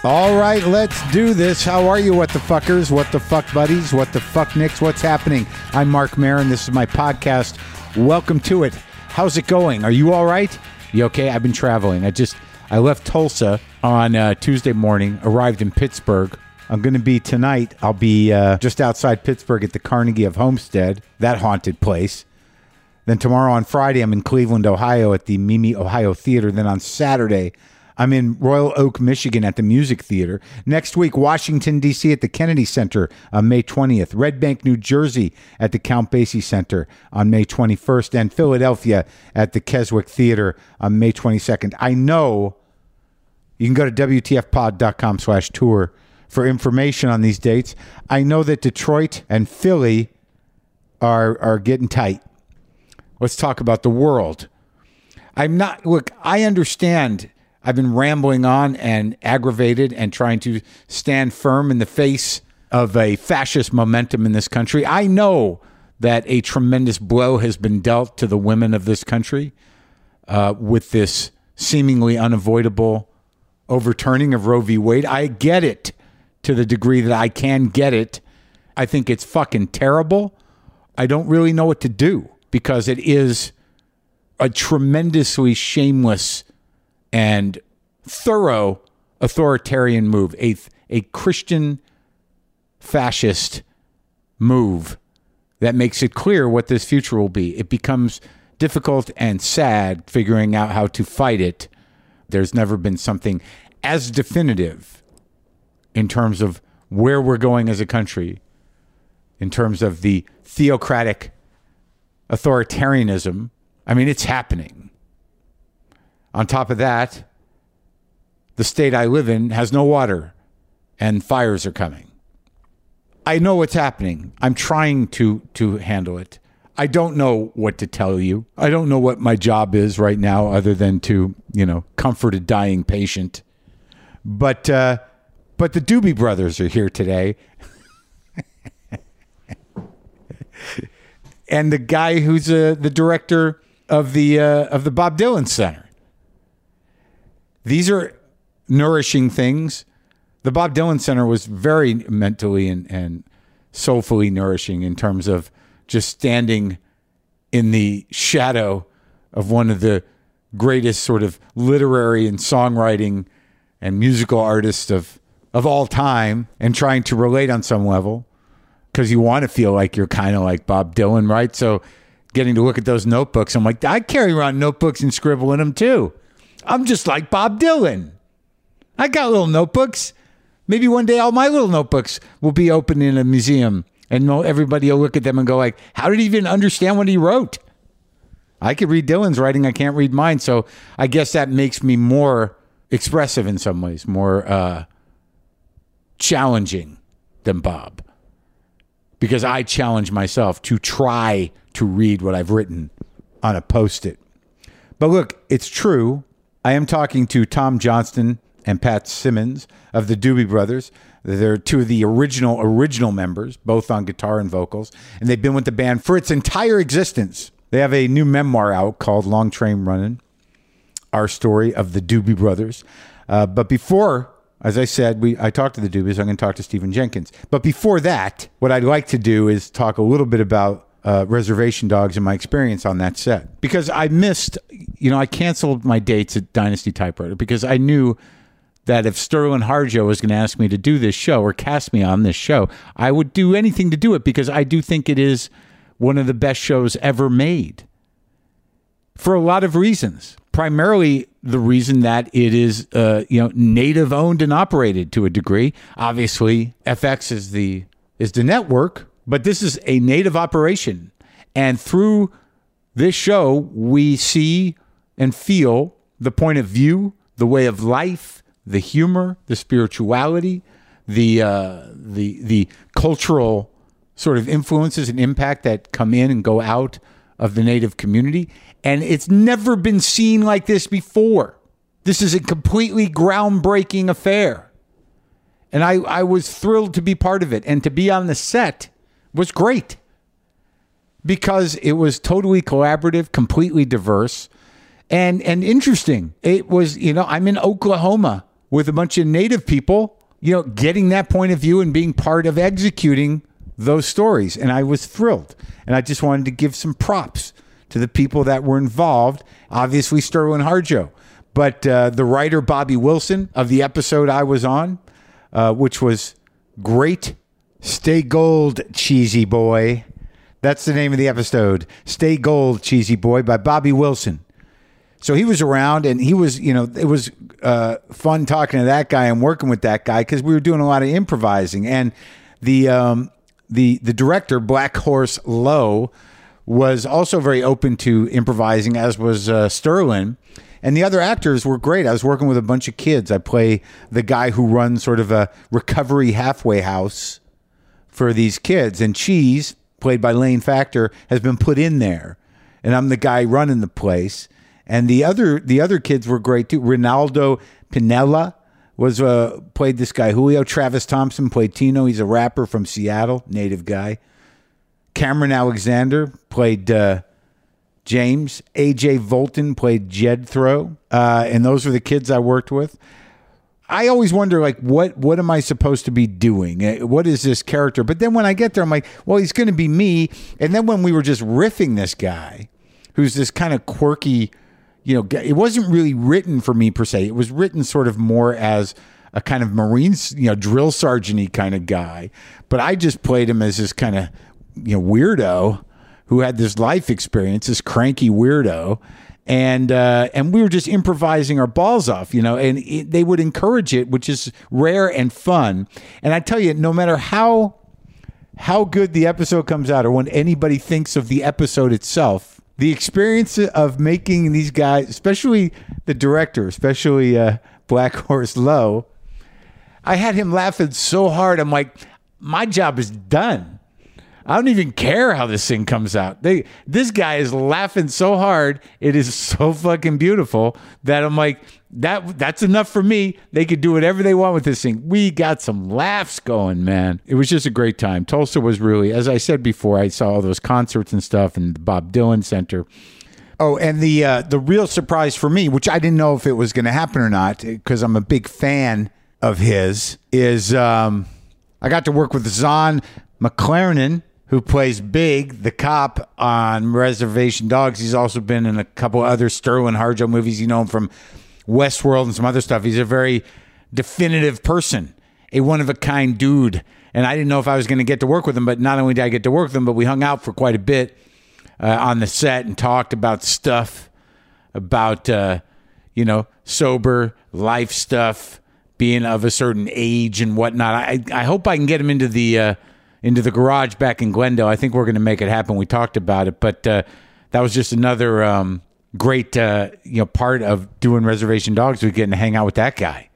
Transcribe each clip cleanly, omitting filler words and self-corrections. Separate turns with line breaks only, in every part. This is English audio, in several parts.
All right, let's do this. How are you, what the fuckers, what the fuck buddies, what the fuck nicks, what's happening? I'm Mark Maron. This is my podcast. Welcome to it. How's it going? Are you all right? You okay? I've been traveling. I left Tulsa on Tuesday morning, arrived in Pittsburgh. I'm going to be tonight. I'll be just outside Pittsburgh at the Carnegie of Homestead, that haunted place. Then tomorrow on Friday, I'm in Cleveland, Ohio at the Mimi Ohio Theater. Then on Saturday, I'm in Royal Oak, Michigan at the Music Theater. Next week, Washington, D.C. at the Kennedy Center on May 20th. Red Bank, New Jersey at the Count Basie Center on May 21st. And Philadelphia at the Keswick Theater on May 22nd. I know you can go to WTFpod.com/tour for information on these dates. I know that Detroit and Philly are getting tight. Let's talk about the world. I understand I've been rambling on and aggravated and trying to stand firm in the face of a fascist momentum in this country. I know that a tremendous blow has been dealt to the women of this country with this seemingly unavoidable overturning of Roe v. Wade. I get it to the degree that I can get it. I think it's fucking terrible. I don't really know what to do because it is a tremendously shameless and thorough authoritarian move, a Christian fascist move that makes it clear what this future will be. It becomes difficult and sad figuring out how to fight it. There's never been something as definitive in terms of where we're going as a country, in terms of the theocratic authoritarianism. I mean, it's happening. On top of that, the state I live in has no water and fires are coming. I know what's happening. I'm trying to handle it. I don't know what to tell you. I don't know what my job is right now other than to, comfort a dying patient. But the Doobie Brothers are here today. And the guy who's the director of the Bob Dylan Center. These are nourishing things. The Bob Dylan Center was very mentally and soulfully nourishing in terms of just standing in the shadow of one of the greatest sort of literary and songwriting and musical artists of all time and trying to relate on some level because you want to feel like you're kind of like Bob Dylan, right? So getting to look at those notebooks, I'm like, I carry around notebooks and scribble in them too. I'm just like Bob Dylan. I got little notebooks. Maybe one day all my little notebooks will be open in a museum and everybody will look at them and go like, how did he even understand what he wrote? I could read Dylan's writing. I can't read mine. So I guess that makes me more expressive in some ways, more challenging than Bob. Because I challenge myself to try to read what I've written on a Post-it. But look, it's true. I am talking to Tom Johnston and Pat Simmons of the Doobie Brothers. They're two of the original members, both on guitar and vocals. And they've been with the band for its entire existence. They have a new memoir out called Long Train Running, Our Story of the Doobie Brothers. But before, as I said, I talked to the Doobies. I'm going to talk to Stephen Jenkins. But before that, what I'd like to do is talk a little bit about Reservation Dogs and my experience on that set. Because I missed, I canceled my dates at Dynasty Typewriter because I knew that if Sterling Harjo was going to ask me to do this show or cast me on this show, I would do anything to do it because I do think it is one of the best shows ever made. For a lot of reasons. Primarily the reason that it is, native owned and operated to a degree. Obviously, FX is the network. But this is a native operation. And through this show, we see and feel the point of view, the way of life, the humor, the spirituality, the cultural sort of influences and impact that come in and go out of the native community. And it's never been seen like this before. This is a completely groundbreaking affair. And I was thrilled to be part of it. And to be on the set was great because it was totally collaborative, completely diverse, and interesting. It was, I'm in Oklahoma with a bunch of native people, getting that point of view and being part of executing those stories. And I was thrilled. And I just wanted to give some props to the people that were involved. Obviously, Sterling Harjo. But the writer, Bobby Wilson, of the episode I was on, which was great. Stay Gold, Cheesy Boy. That's the name of the episode. Stay Gold, Cheesy Boy by Bobby Wilson. So he was around, and he was, it was fun talking to that guy and working with that guy because we were doing a lot of improvising. And the director, Black Horse Lowe, was also very open to improvising, as was Sterling. And the other actors were great. I was working with a bunch of kids. I play the guy who runs sort of a recovery halfway house for these kids. And Cheese, played by Lane Factor, has been put in there. And I'm the guy running the place. And the other kids were great too. Ronaldo Pinella was played this guy, Julio. Travis Thompson played Tino. He's a rapper from Seattle, native guy. Cameron Alexander played James. AJ Volton played Jethro. And those were the kids I worked with. I always wonder, like, what am I supposed to be doing? What is this character? But then when I get there, I'm like, well, he's going to be me. And then when we were just riffing this guy, who's this kind of quirky, it wasn't really written for me per se. It was written sort of more as a kind of Marines, drill sergeant-y kind of guy. But I just played him as this kind of, weirdo who had this life experience, this cranky weirdo. And we were just improvising our balls off, and they would encourage it, which is rare and fun. And I tell you, no matter how good the episode comes out or when anybody thinks of the episode itself, the experience of making these guys, especially the director, especially Black Horse Lowe, I had him laughing so hard. I'm like, my job is done. I don't even care how this thing comes out. This guy is laughing so hard. It is so fucking beautiful that I'm like, that's enough for me. They could do whatever they want with this thing. We got some laughs going, man. It was just a great time. Tulsa was really, as I said before, I saw all those concerts and stuff in the Bob Dylan Center. Oh, and the real surprise for me, which I didn't know if it was going to happen or not, because I'm a big fan of his, is I got to work with Zahn McClarnon, who plays Big, the cop on Reservation Dogs. He's also been in a couple other Sterling Harjo movies. You know him from Westworld and some other stuff. He's a very definitive person, a one-of-a-kind dude. And I didn't know if I was going to get to work with him, but not only did I get to work with him, but we hung out for quite a bit on the set and talked about stuff, about, sober life stuff, being of a certain age and whatnot. I hope I can get him into the garage back in Glendale. I think we're going to make it happen. We talked about it, but that was just another great part of doing Reservation Dogs. We getting to hang out with that guy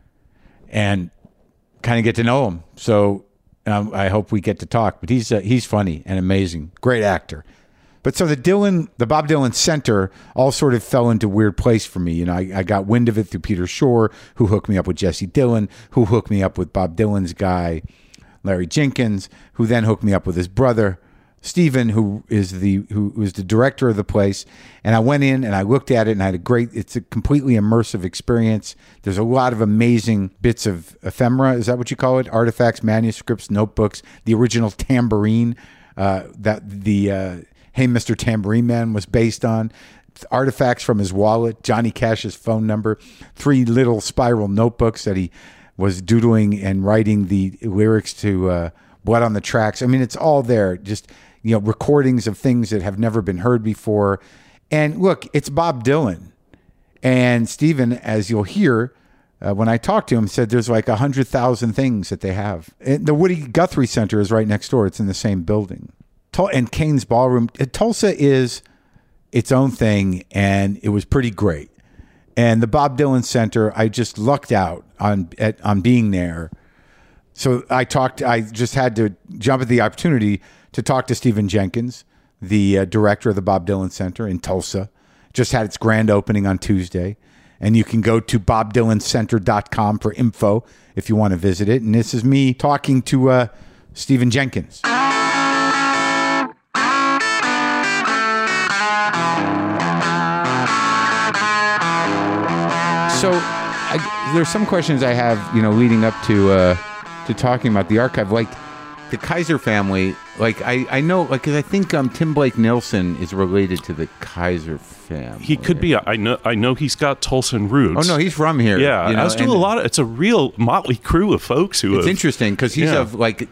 and kind of get to know him. So I hope we get to talk. But he's funny and amazing, great actor. But so the Bob Dylan Center all sort of fell into a weird place for me. I got wind of it through Peter Shore, who hooked me up with Jesse Dillon, who hooked me up with Bob Dylan's guy, Larry Jenkins, who then hooked me up with his brother, Stephen, who was the director of the place. And I went in and I looked at it and I had it's a completely immersive experience. There's a lot of amazing bits of ephemera. Is that what you call it? Artifacts, manuscripts, notebooks, the original tambourine that the Hey Mr. Tambourine Man was based on. Artifacts from his wallet, Johnny Cash's phone number, 3 little spiral notebooks that he was doodling and writing the lyrics to Blood on the Tracks. I mean, it's all there. Just, recordings of things that have never been heard before. And look, it's Bob Dylan. And Stephen, as you'll hear, when I talked to him, said there's like 100,000 things that they have. And the Woody Guthrie Center is right next door. It's in the same building. And Kane's Ballroom. Tulsa is its own thing, and it was pretty great. And the Bob Dylan Center, I just lucked out on being there. So I just had to jump at the opportunity to talk to Stephen Jenkins, the director of the Bob Dylan Center in Tulsa. Just had its grand opening on Tuesday. And you can go to bobdylancenter.com for info if you want to visit it. And this is me talking to Stephen Jenkins. So there's some questions I have, leading up to talking about the archive, like the Kaiser family. Like I know, like, 'cause I think Tim Blake Nelson is related to the Kaiser family.
He could be. I know he's got Tulsan roots.
Oh no, he's from here.
Yeah, as do a lot of. It's a real motley crew of folks who.
It's interesting because he's of like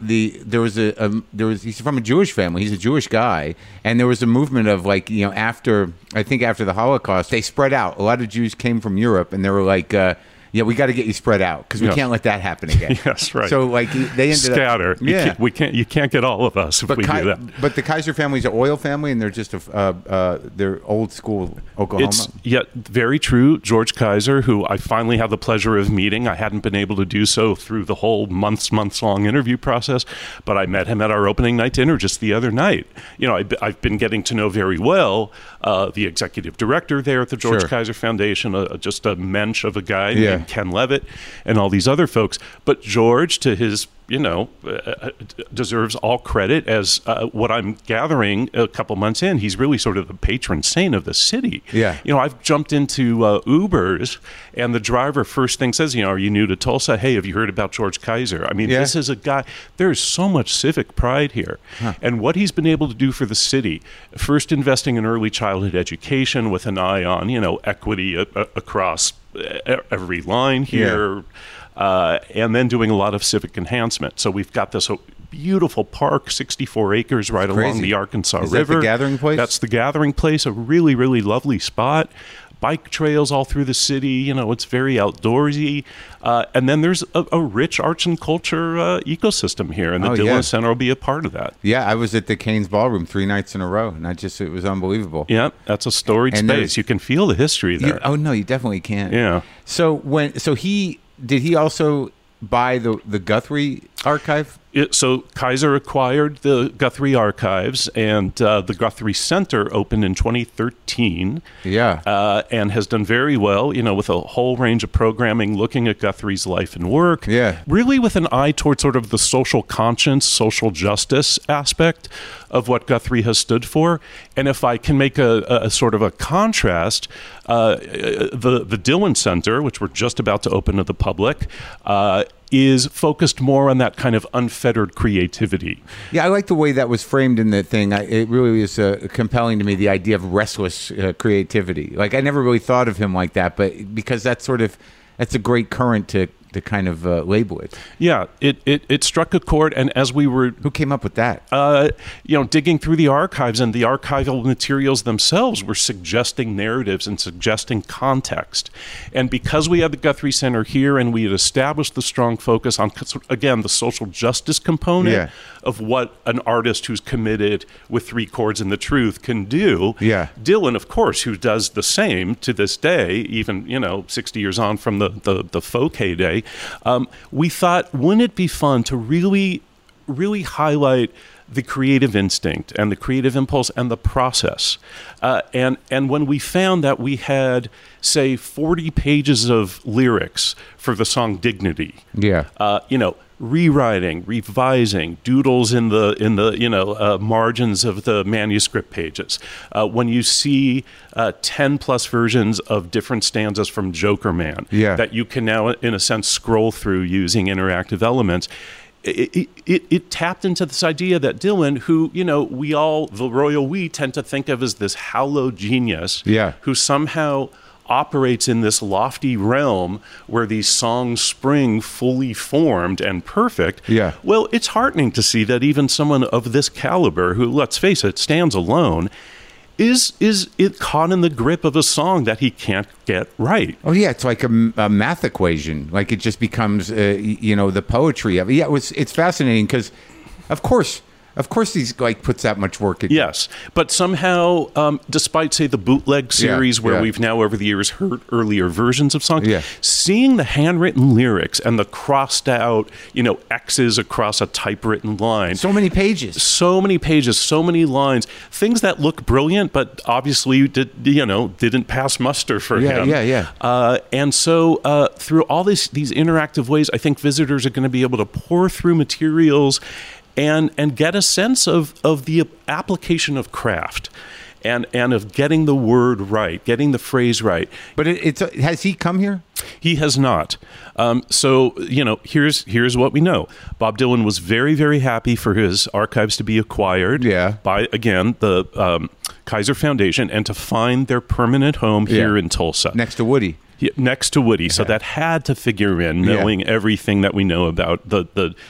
he's from a Jewish family. He's a Jewish guy, and there was a movement of like after the Holocaust, they spread out. A lot of Jews came from Europe, and they were like. Yeah, we got to get you spread out because we can't let that happen again.
Yes, right.
So like they ended
scatter.
up Yeah,
you can't get all of us if we do that.
But the Kaiser family's an oil family, and they're just they're old school Oklahoma.
Very true. George Kaiser, who I finally had the pleasure of meeting. I hadn't been able to do so through the whole months long interview process, but I met him at our opening night dinner just the other night. I've been getting to know very well the executive director there at the George Kaiser Foundation, just a mensch of a guy named Ken Levitt, and all these other folks. But George, to his deserves all credit as what I'm gathering a couple months in. He's really sort of the patron saint of the city.
Yeah.
I've jumped into Ubers, and the driver first thing says, are you new to Tulsa? Hey, have you heard about George Kaiser? I mean, this is a guy, there's so much civic pride here. Huh. And what he's been able to do for the city, first investing in early childhood education with an eye on, equity across every line here. Yeah. And then doing a lot of civic enhancement. So we've got this beautiful park, 64 acres right along the Arkansas River.
Is that the gathering place?
That's the gathering place, a really, really lovely spot. Bike trails all through the city. It's very outdoorsy. And then there's a rich arts and culture ecosystem here, and the Dillon Center will be a part of that. Yeah,
I was at the Cain's Ballroom 3 nights in a row, and it was unbelievable.
Yeah, that's a storied space. You can feel the history there.
You definitely can.
Yeah.
So did he also buy the Guthrie archive?
So Kaiser acquired the Guthrie archives, and the Guthrie Center opened in 2013.
Yeah.
And has done very well, with a whole range of programming looking at Guthrie's life and work.
Yeah.
Really with an eye towards sort of the social conscience, social justice aspect of what Guthrie has stood for. And if I can make a sort of a contrast, the Dillon Center, which we're just about to open to the public, is focused more on that kind of unfettered creativity.
Yeah, I like the way that was framed in the thing. It really is compelling to me, the idea of restless creativity. Like, I never really thought of him like that, but because that's a great current to kind of label it.
Yeah, it struck a chord, and as we were...
Who came up with that?
Digging through the archives, and the archival materials themselves were suggesting narratives and suggesting context. And because we had the Guthrie Center here, and we had established the strong focus on, again, the social justice component of what an artist who's committed with 3 chords and the truth can do.
Yeah.
Dillon, of course, who does the same to this day, even, 60 years on from the folk heyday, we thought, wouldn't it be fun to really, really highlight the creative instinct and the creative impulse and the process. And when we found that we had, say, 40 pages of lyrics for the song Dignity, rewriting, revising, doodles in the margins of the manuscript pages. When you see 10 plus versions of different stanzas from Joker Man that you can now, in a sense, scroll through using interactive elements, it tapped into this idea that Dillon, who, we all, the royal we, tend to think of as this hallowed genius who somehow operates in this lofty realm where these songs spring fully formed and perfect.
Yeah.
Well, it's heartening to see that even someone of this caliber, who, let's face it, stands alone, is it caught in the grip of a song that he can't get right.
Oh yeah, it's like a math equation. Like it just becomes the poetry of it. Yeah, it's fascinating because, of course he's like puts that much work into.
Yes, but somehow, despite say the bootleg series where we've now over the years heard earlier versions of songs, seeing the handwritten lyrics and the crossed out X's across a typewritten line,
so many pages,
so many lines, things that look brilliant, but obviously didn't pass muster for him. And so through all these interactive ways, I think visitors are going to be able to pour through materials and get a sense of the application of craft and of getting the word right, getting the phrase right.
But has he come here?
He has not. So, here's what we know. Bob Dylan was very, very happy for his archives to be acquired by, again, the Kaiser Foundation and to find their permanent home here in Tulsa.
Next to Woody.
Yeah, next to Woody, so that had to figure in, knowing everything that we know about the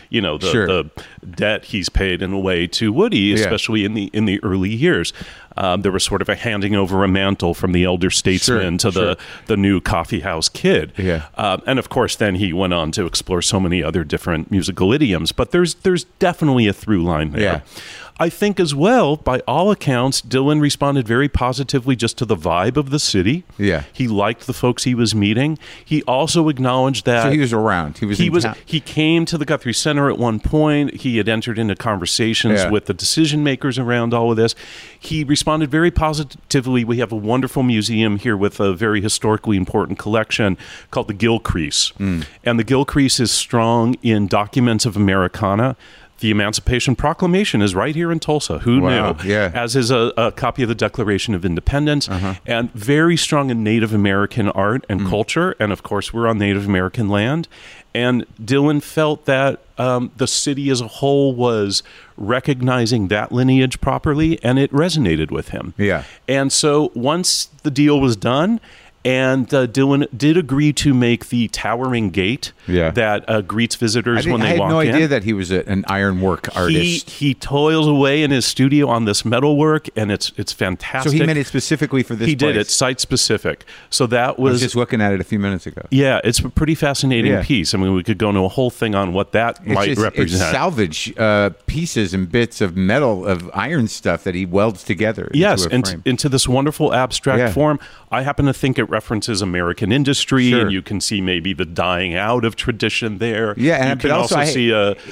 debt he's paid in a way to Woody, especially in the early years. There was sort of a handing over a mantle from the elder statesman to the new coffee house kid. And of course, then he went on to explore so many other different musical idioms. But there's definitely a through line there. I think as well, by all accounts, Dylan responded very positively just to the vibe of the city. He liked the folks he was meeting. He also acknowledged that...
So he was around.
He came to the Guthrie Center at one point. He had entered into conversations with the decision makers around all of this. He responded very positively. We have a wonderful museum here with a very historically important collection called the Gilcrease. And the Gilcrease is strong in documents of Americana. The Emancipation Proclamation is right here in Tulsa. Who knew? As is a copy of the Declaration of Independence, and very strong in Native American art and culture. And of course, we're on Native American land. And Dylan felt that the city as a whole was recognizing that lineage properly, and it resonated with him. And so once the deal was done, and Dylan did agree to make the towering gate that greets visitors when they walk in.
I had no idea that he was an ironwork artist.
He toils away in his studio on this metalwork, and it's fantastic.
So he made it specifically for this place?
He did. It's site-specific. So that was...
I was just looking at it a few minutes ago.
Yeah, it's a pretty fascinating piece. I mean, we could go into a whole thing on what that might represent.
It's salvage pieces and bits of metal, of iron stuff that he welds together
into this wonderful abstract form. I happen to think it references American industry, and you can see maybe the dying out of tradition there. You can also see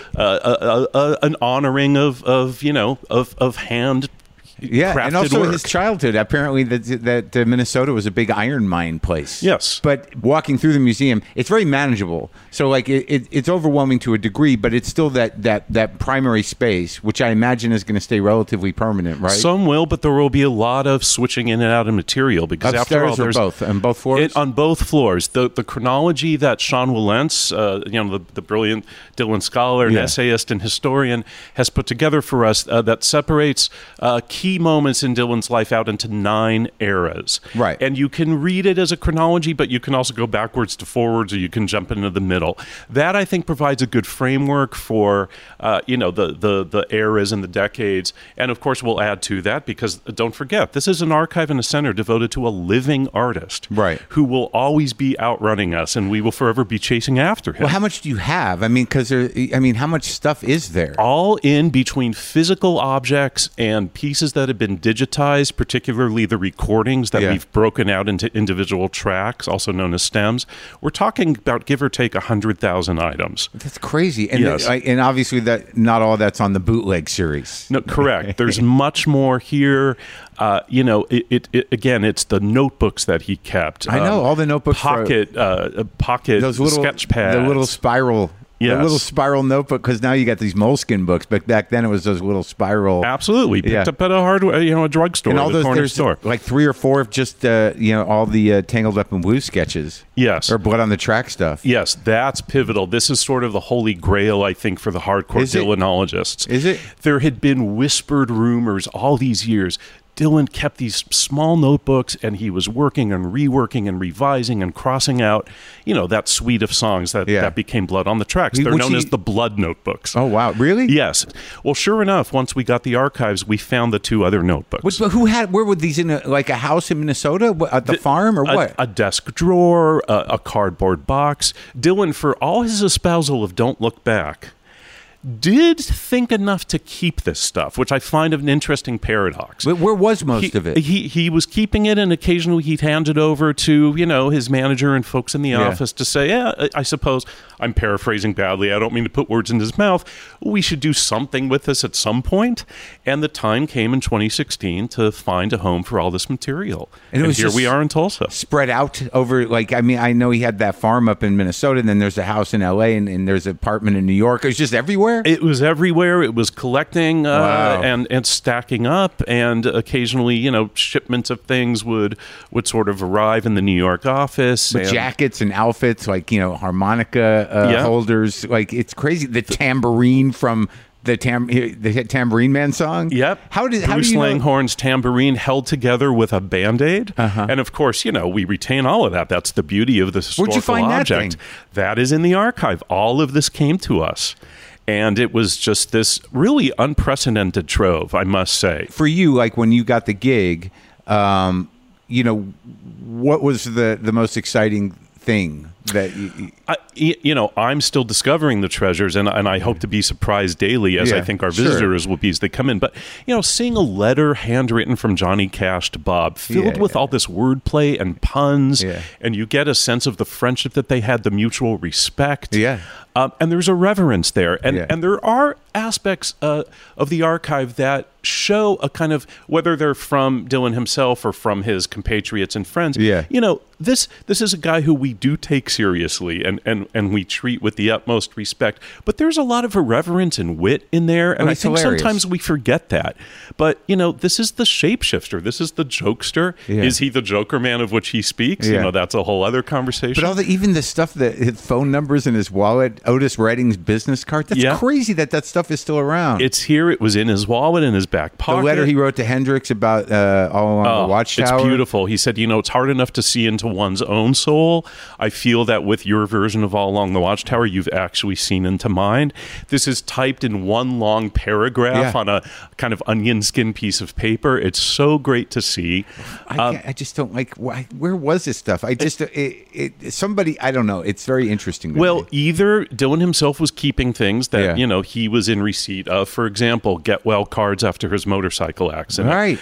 an honoring of hand.
And also
work.
His childhood. Apparently, that Minnesota was a big iron mine place.
Yes,
but walking through the museum, it's very manageable. So, like, it's overwhelming to a degree, but it's still that primary space, which I imagine is going to stay relatively permanent, right?
Some will, but there will be a lot of switching in and out of material because
upstairs
after all, there's
both on both floors.
On both floors, the chronology that Sean Wilentz, the brilliant Dylan scholar and essayist and historian, has put together for us that separates key moments in Dylan's life out into 9 eras.
Right.
And you can read it as a chronology, but you can also go backwards to forwards, or you can jump into the middle. That, I think, provides a good framework for, the eras and the decades. And, of course, we'll add to that because, don't forget, this is an archive and a center devoted to a living artist who will always be outrunning us, and we will forever be chasing after him.
Well, how much do you have? I mean, how much stuff is there?
All in between physical objects and pieces that have been digitized, particularly the recordings that we've broken out into individual tracks, also known as stems. We're talking about, give or take, 100,000 items.
That's crazy. And and obviously that not all that's on the bootleg series.
No, correct. There's much more here. Again, it's the notebooks that he kept.
I know all the notebooks.
Pocket
those little
sketch pads.
The little spiral.
Yes.
A little spiral notebook, because now you got these Moleskine books, but back then it was those little spiral.
Absolutely, picked up at a drugstore,
and all those
corner
there's
store.
Like 3 or 4 of just all the Tangled Up in Blue sketches.
Yes,
or Blood on the Track stuff.
Yes, that's pivotal. This is sort of the holy grail, I think, for the hardcore Dylanologists.
Is it?
There had been whispered rumors all these years. Dylan kept these small notebooks, and he was working and reworking and revising and crossing out, that suite of songs that became Blood on the Tracks. They're known as the Blood Notebooks.
Oh, wow. Really?
Yes. Well, sure enough, once we got the archives, we found the 2 other notebooks.
But where were these in a house in Minnesota? At the farm or what?
A desk drawer, a cardboard box. Dylan, for all his espousal of Don't Look Back, did think enough to keep this stuff, which I find an interesting paradox.
But where was most of it?
He was keeping it, and occasionally he'd hand it over to, his manager and folks in the office to say, I suppose, I'm paraphrasing badly, I don't mean to put words in his mouth, we should do something with this at some point. And the time came in 2016 to find a home for all this material. And here we are in Tulsa.
Spread out over, I know he had that farm up in Minnesota, and then there's a house in L.A., and there's an apartment in New York. It was just everywhere? everywhere?
It was everywhere. It was collecting and stacking up, and occasionally, shipments of things would sort of arrive in the New York office.
With jackets and outfits, like, harmonica holders. Like, it's crazy. The tambourine from the Tambourine Man song?
Yep. Bruce Langhorne's tambourine held together with a Band-Aid. And of course, we retain all of that. That's the beauty of the historical
Where'd you find
object. That is in the archive. All of this came to us. And it was just this really unprecedented trove, I must say.
For you, like when you got the gig, what was the most exciting thing that
I'm still discovering the treasures, and I hope to be surprised daily, as I think our visitors will be as they come in. But seeing a letter handwritten from Johnny Cash to Bob, filled with all this wordplay and puns, and you get a sense of the friendship that they had, the mutual respect. And there's a reverence there, and there are aspects of the archive that show a kind of, whether they're from Dylan himself or from his compatriots and friends. This is a guy who we do take seriously and we treat with the utmost respect. But there's a lot of irreverence and wit in there, and I think sometimes we forget that. But this is the shapeshifter. This is the jokester. Is he the Joker Man of which he speaks? That's a whole other conversation.
But even the stuff that his phone numbers in his wallet, Otis Redding's business card. That's crazy that stuff is still around.
It's here. It was in his wallet, in his back pocket.
The letter he wrote to Hendrix about All Along the Watchtower.
It's beautiful. He said, it's hard enough to see into one's own soul. I feel that with your version of All Along the Watchtower, you've actually seen into mine. This is typed in one long paragraph on a kind of onion skin piece of paper. It's so great to see.
I just don't like, where was this stuff? Somebody, I don't know. It's very interesting to me.
Either Dylan himself was keeping things that, he was in receipt of. For example, get well cards after his motorcycle accident.
Right.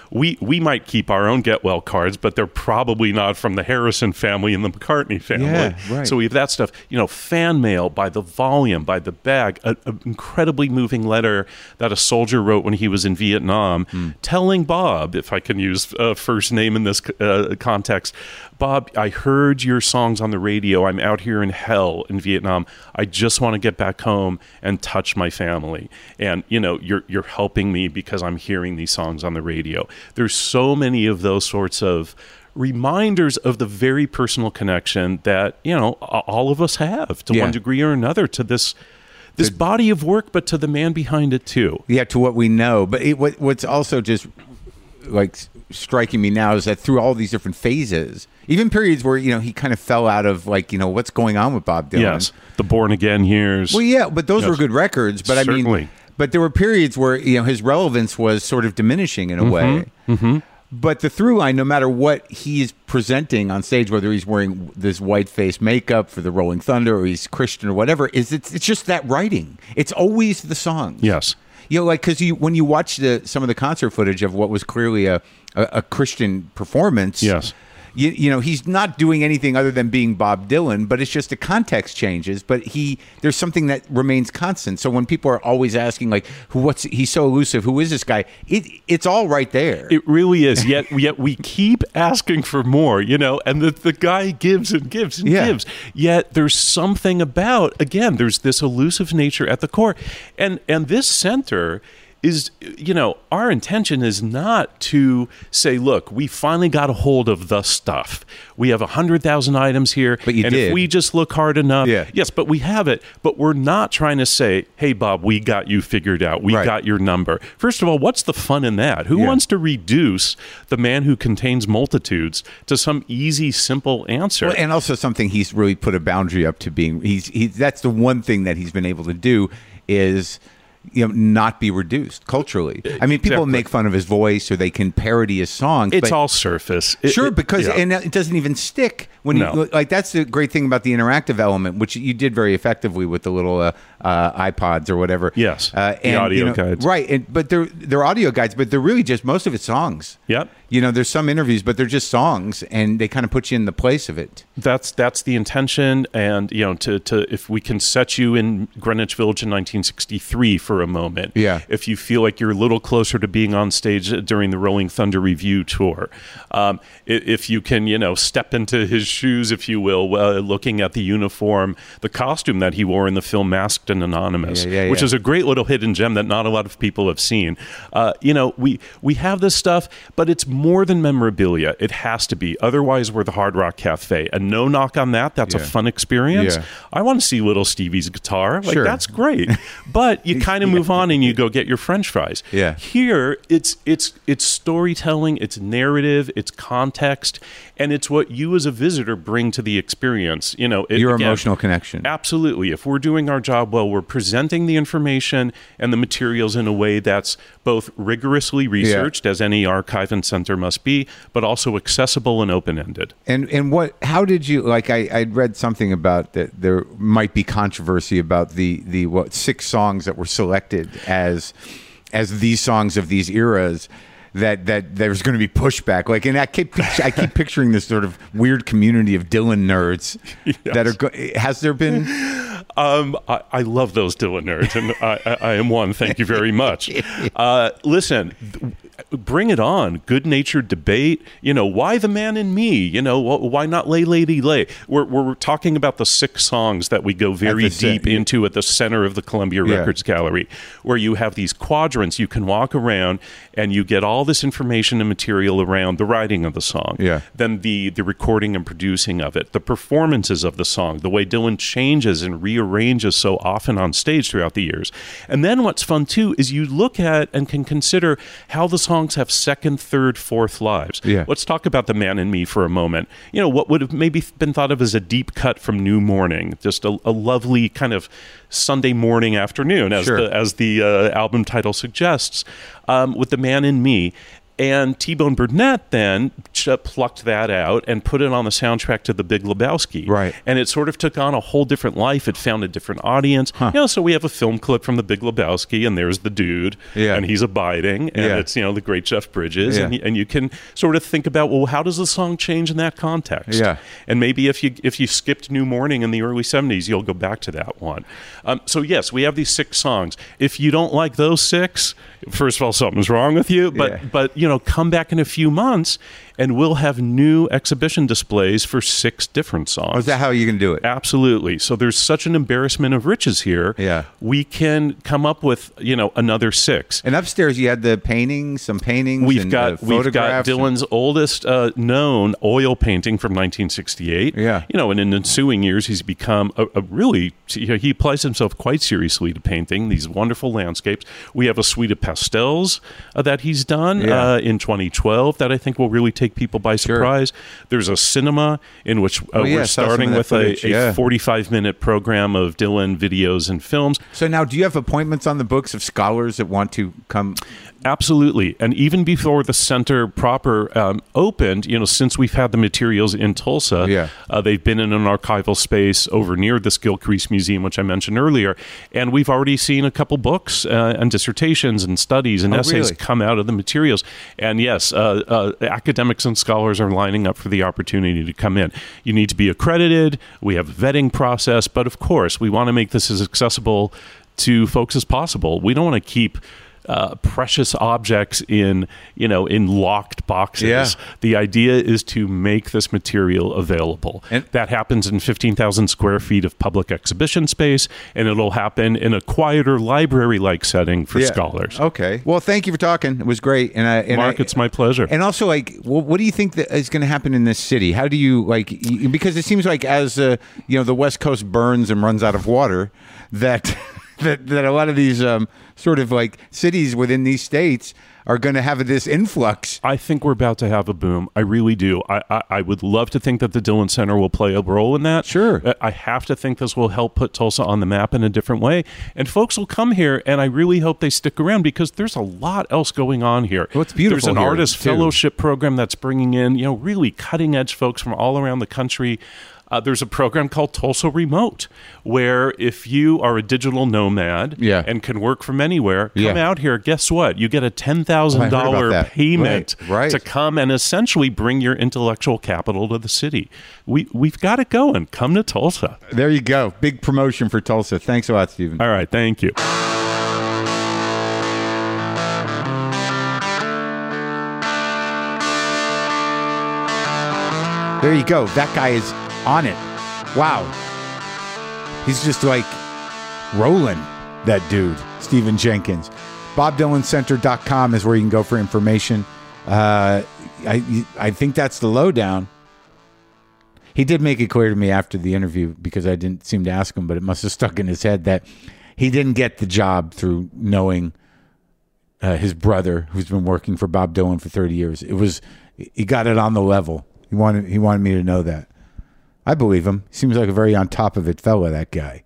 We might keep our own get well cards, but they're probably not from the Harrison family and the McCartney family.
Yeah, right.
So we have that stuff. Fan mail by the volume, by the bag, an incredibly moving letter that a soldier wrote when he was in Vietnam, telling Bob, if I can use first name in this context, Bob, I heard your songs on the radio. I'm out here in hell in Vietnam. I just want to get back home and touch my family. And, you're helping me because I'm hearing these songs on the radio. There's so many of those sorts of reminders of the very personal connection that, all of us have to one degree or another to this body of work, but to the man behind it too.
Yeah, to what we know. But what's also just like striking me now is that through all these different phases, even periods where he kind of fell out of what's going on with Bob Dylan.
Yes, the Born Again years.
Well, yeah, but those were good records. But
certainly.
I mean, but there were periods where his relevance was sort of diminishing in a way. But the through line, no matter what he's presenting on stage, whether he's wearing this white face makeup for the Rolling Thunder or he's Christian or whatever, it's just that writing. It's always the songs.
Yes.
Because when you watch some of the concert footage of what was clearly a Christian performance,
yes,
he's not doing anything other than being Bob Dylan, but it's just the context changes. But there's something that remains constant. So when people are always asking, like, he's so elusive, who is this guy? It's all right there.
It really is. Yet we keep asking for more, and the guy gives and gives and gives. Yet there's something about, again, there's this elusive nature at the core. And this center is, our intention is not to say, look, we finally got a hold of the stuff. We have 100,000 items here.
But you
and
did.
If we just look hard enough, yes, but we have it. But we're not trying to say, hey, Bob, we got you figured out. We got your number. First of all, what's the fun in that? Who wants to reduce the man who contains multitudes to some easy, simple answer?
Well, and also something he's really put a boundary up to being. That's the one thing that he's been able to do is not be reduced culturally. I mean, people make fun of his voice or they can parody his songs.
It's all surface.
Because and it doesn't even stick when you that's the great thing about the interactive element, which you did very effectively with the little iPods or whatever.
Yes, the audio guides.
Right, but they're audio guides, but they're really just most of it's songs.
Yep.
There's some interviews, but they're just songs, and they kind of put you in the place of it.
That's the intention, and to if we can set you in Greenwich Village in 1963 for a moment.
Yeah.
If you feel like you're a little closer to being on stage during the Rolling Thunder Review tour, if you can, step into his shoes, if you will, looking at the uniform, the costume that he wore in the film Masked and Anonymous, which is a great little hidden gem that not a lot of people have seen. We have this stuff, but it's more than memorabilia. It has to be. Otherwise, we're the Hard Rock Cafe. And no knock on that. That's a fun experience. Yeah. I want to see little Stevie's guitar. Like, that's great. But you kind of move on and you go get your French fries.
Yeah.
Here, it's storytelling, it's narrative, it's context, and it's what you as a visitor bring to the experience. Your
emotional connection.
Absolutely. If we're doing our job well, we're presenting the information and the materials in a way that's both rigorously researched, as any archive and center must be, but also accessible and open-ended.
And how did you, like, I'd read something about that there might be controversy about the 6 songs that were selected as these songs of these eras, that there's going to be pushback. Like, and I keep picturing this sort of weird community of Dylan nerds that are. Has there been?
I love those Dylan nerds, and I am one. Thank you very much. Listen, bring it on. Good-natured debate. Why the man in me? Why not Lay Lady Lay? We're talking about the 6 songs that we go very deep into at the center of the Columbia Records Gallery, where you have these quadrants. You can walk around and you get all this information and material around the writing of the song, then the recording and producing of it, the performances of the song, the way Dylan changes and rearranges so often on stage throughout the years. And then what's fun too is you look at and can consider how the songs have second, third, fourth lives. Let's talk about The Man in Me for a moment. What would have maybe been thought of as a deep cut from New Morning, just a lovely kind of Sunday morning afternoon, as the album title suggests, with The Man in Me. And T-Bone Burnett then plucked that out and put it on the soundtrack to The Big Lebowski.
Right.
And it sort of took on a whole different life. It found a different audience. So we have a film clip from The Big Lebowski, and there's the dude, and he's abiding, and it's, the great Jeff Bridges. And you can sort of think about, well, how does the song change in that context? And maybe if you skipped New Morning in the early 70s, you'll go back to that one. So yes, we have these 6 songs. If you don't like those 6, first of all, something's wrong with you, but come back in a few months and we'll have new exhibition displays for 6 different songs.
Oh, is that how you're going to do it?
Absolutely. So there's such an embarrassment of riches here. We can come up with, another 6.
And upstairs you had some paintings.
We've got Dylan's oldest known oil painting from 1968. And in ensuing years he's become a really, he applies himself quite seriously to painting these wonderful landscapes. We have a suite of pastels that he's done in 2012 that I think will really take people by surprise. There's a cinema in which we're starting with a 45-minute program of Dylan videos and films.
So now, do you have appointments on the books of scholars that want to come?
Absolutely. And even before the center proper opened, since we've had the materials in Tulsa, they've been in an archival space over near the Gilcrease Museum, which I mentioned earlier. And we've already seen a couple books and dissertations and studies and essays come out of the materials. And yes, academics and scholars are lining up for the opportunity to come in. You need to be accredited. We have a vetting process. But of course, we want to make this as accessible to folks as possible. We don't want to keep precious objects in locked boxes. The idea is to make this material available. And that happens in 15,000 square feet of public exhibition space, and it'll happen in a quieter library-like setting for scholars.
Okay. Well, thank you for talking. It was great.
Mark, it's my pleasure.
And also, what do you think that is going to happen in this city? How do you, because it seems like as, the West Coast burns and runs out of water, that a lot of these sort of cities within these states are going to have this influx.
I think we're about to have a boom. I really do. I would love to think that the Dylan Center will play a role in that.
Sure.
I have to think this will help put Tulsa on the map in a different way. And folks will come here, and I really hope they stick around because there's a lot else going on here.
Well, it's beautiful.
There's an artist fellowship program that's bringing in, really cutting-edge folks from all around the country. There's a program called Tulsa Remote, where if you are a digital nomad and can work from anywhere, come out here. Guess what? You get a $10,000 payment to come and essentially bring your intellectual capital to the city. We've got it going. Come to Tulsa.
There you go. Big promotion for Tulsa. Thanks a lot, Stephen.
All right. Thank you.
There you go. That guy is on it. Wow. He's just like rolling, that dude, Stephen Jenkins. BobDylanCenter.com is where you can go for information. I think that's the lowdown. He did make it clear to me after the interview, because I didn't seem to ask him, but it must have stuck in his head, that he didn't get the job through knowing his brother, who's been working for Bob Dylan for 30 years. He got it on the level. He wanted me to know that. I believe him. He seems like a very on top of it fella, that guy.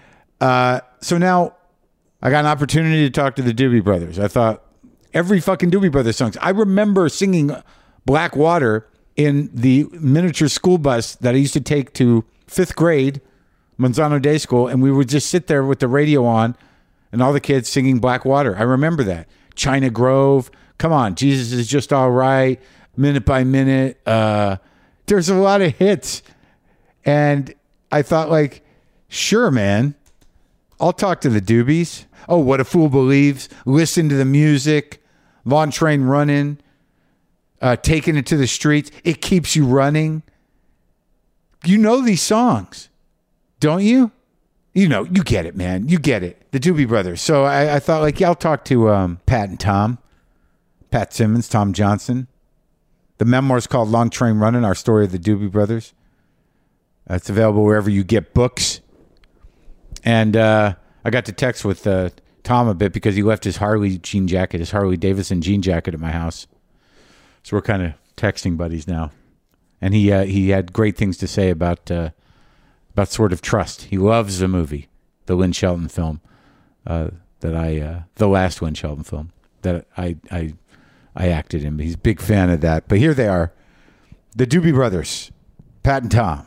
So now I got an opportunity to talk to the Doobie Brothers. I thought every fucking Doobie Brothers songs. I remember singing Black Water in the miniature school bus that I used to take to 5th grade, Manzano Day School, and we would just sit there with the radio on and all the kids singing Black Water. I remember that. China Grove, come on, Jesus Is Just All Right, Minute by Minute. There's a lot of hits. And I thought, like, sure, man, I'll talk to the Doobies. Oh, What a Fool Believes, Listen to the Music, Long Train Running, Taking It to the Streets, It Keeps You Running. You know these songs, don't you? You know, you get it, man. You get it. The Doobie Brothers. So I thought, like, yeah, I'll talk to Pat and Tom. Pat Simmons, Tom Johnson. The memoir's called Long Train Running, Our Story of the Doobie Brothers. It's available wherever you get books. And I got to text with Tom a bit because he left his Harley Davidson jean jacket at my house. So we're kind of texting buddies now. And he had great things to say about Sword of Trust. He loves the movie, the Lynn Shelton film, the last Lynn Shelton film that I acted in. He's a big fan of that. But here they are, the Doobie Brothers, Pat and Tom.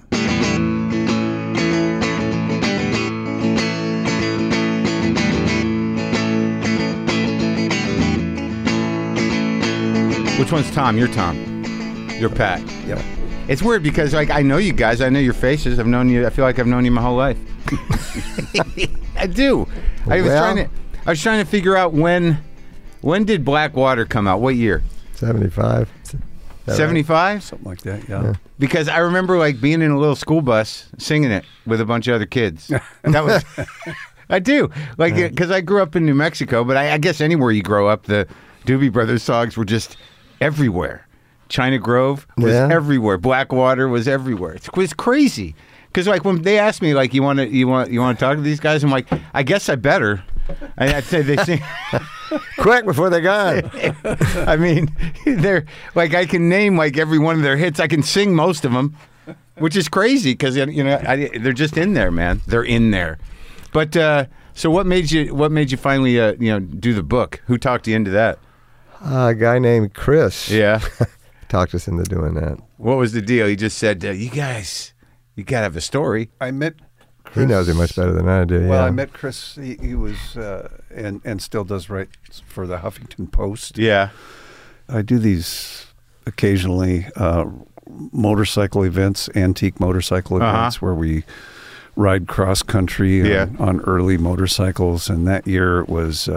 Which one's Tom? You're Tom. You're Pat.
Yep.
It's weird because, like, I know you guys. I know your faces. I've known you. I feel like I've known you my whole life. I do. I was trying to figure out when did Black Water come out? What year?
75.
75?
Something like that, yeah.
Because I remember, like, being in a little school bus singing it with a bunch of other kids. That was... I do. Like, because I grew up in New Mexico, but I guess anywhere you grow up, the Doobie Brothers songs were just everywhere. China Grove was everywhere. Black Water was everywhere. It was crazy. Because, like, when they asked me, like, you want to talk to these guys? I'm like, I guess I better. I'd say they sing
quick before they're gone.
I mean, they're like, I can name like every one of their hits. I can sing most of them, which is crazy because they're just in there, man. They're in there. But so what made you finally do the book? Who talked you into that?
A guy named Chris.
Yeah,
talked us into doing that.
What was the deal? He just said, "You guys, you gotta have a story."
I met Chris.
He knows it much better than I do.
Well,
yeah.
I met Chris. He was and still does write for the Huffington Post.
Yeah,
I do these occasionally motorcycle events, antique motorcycle events, where we ride cross country on early motorcycles. And that year it was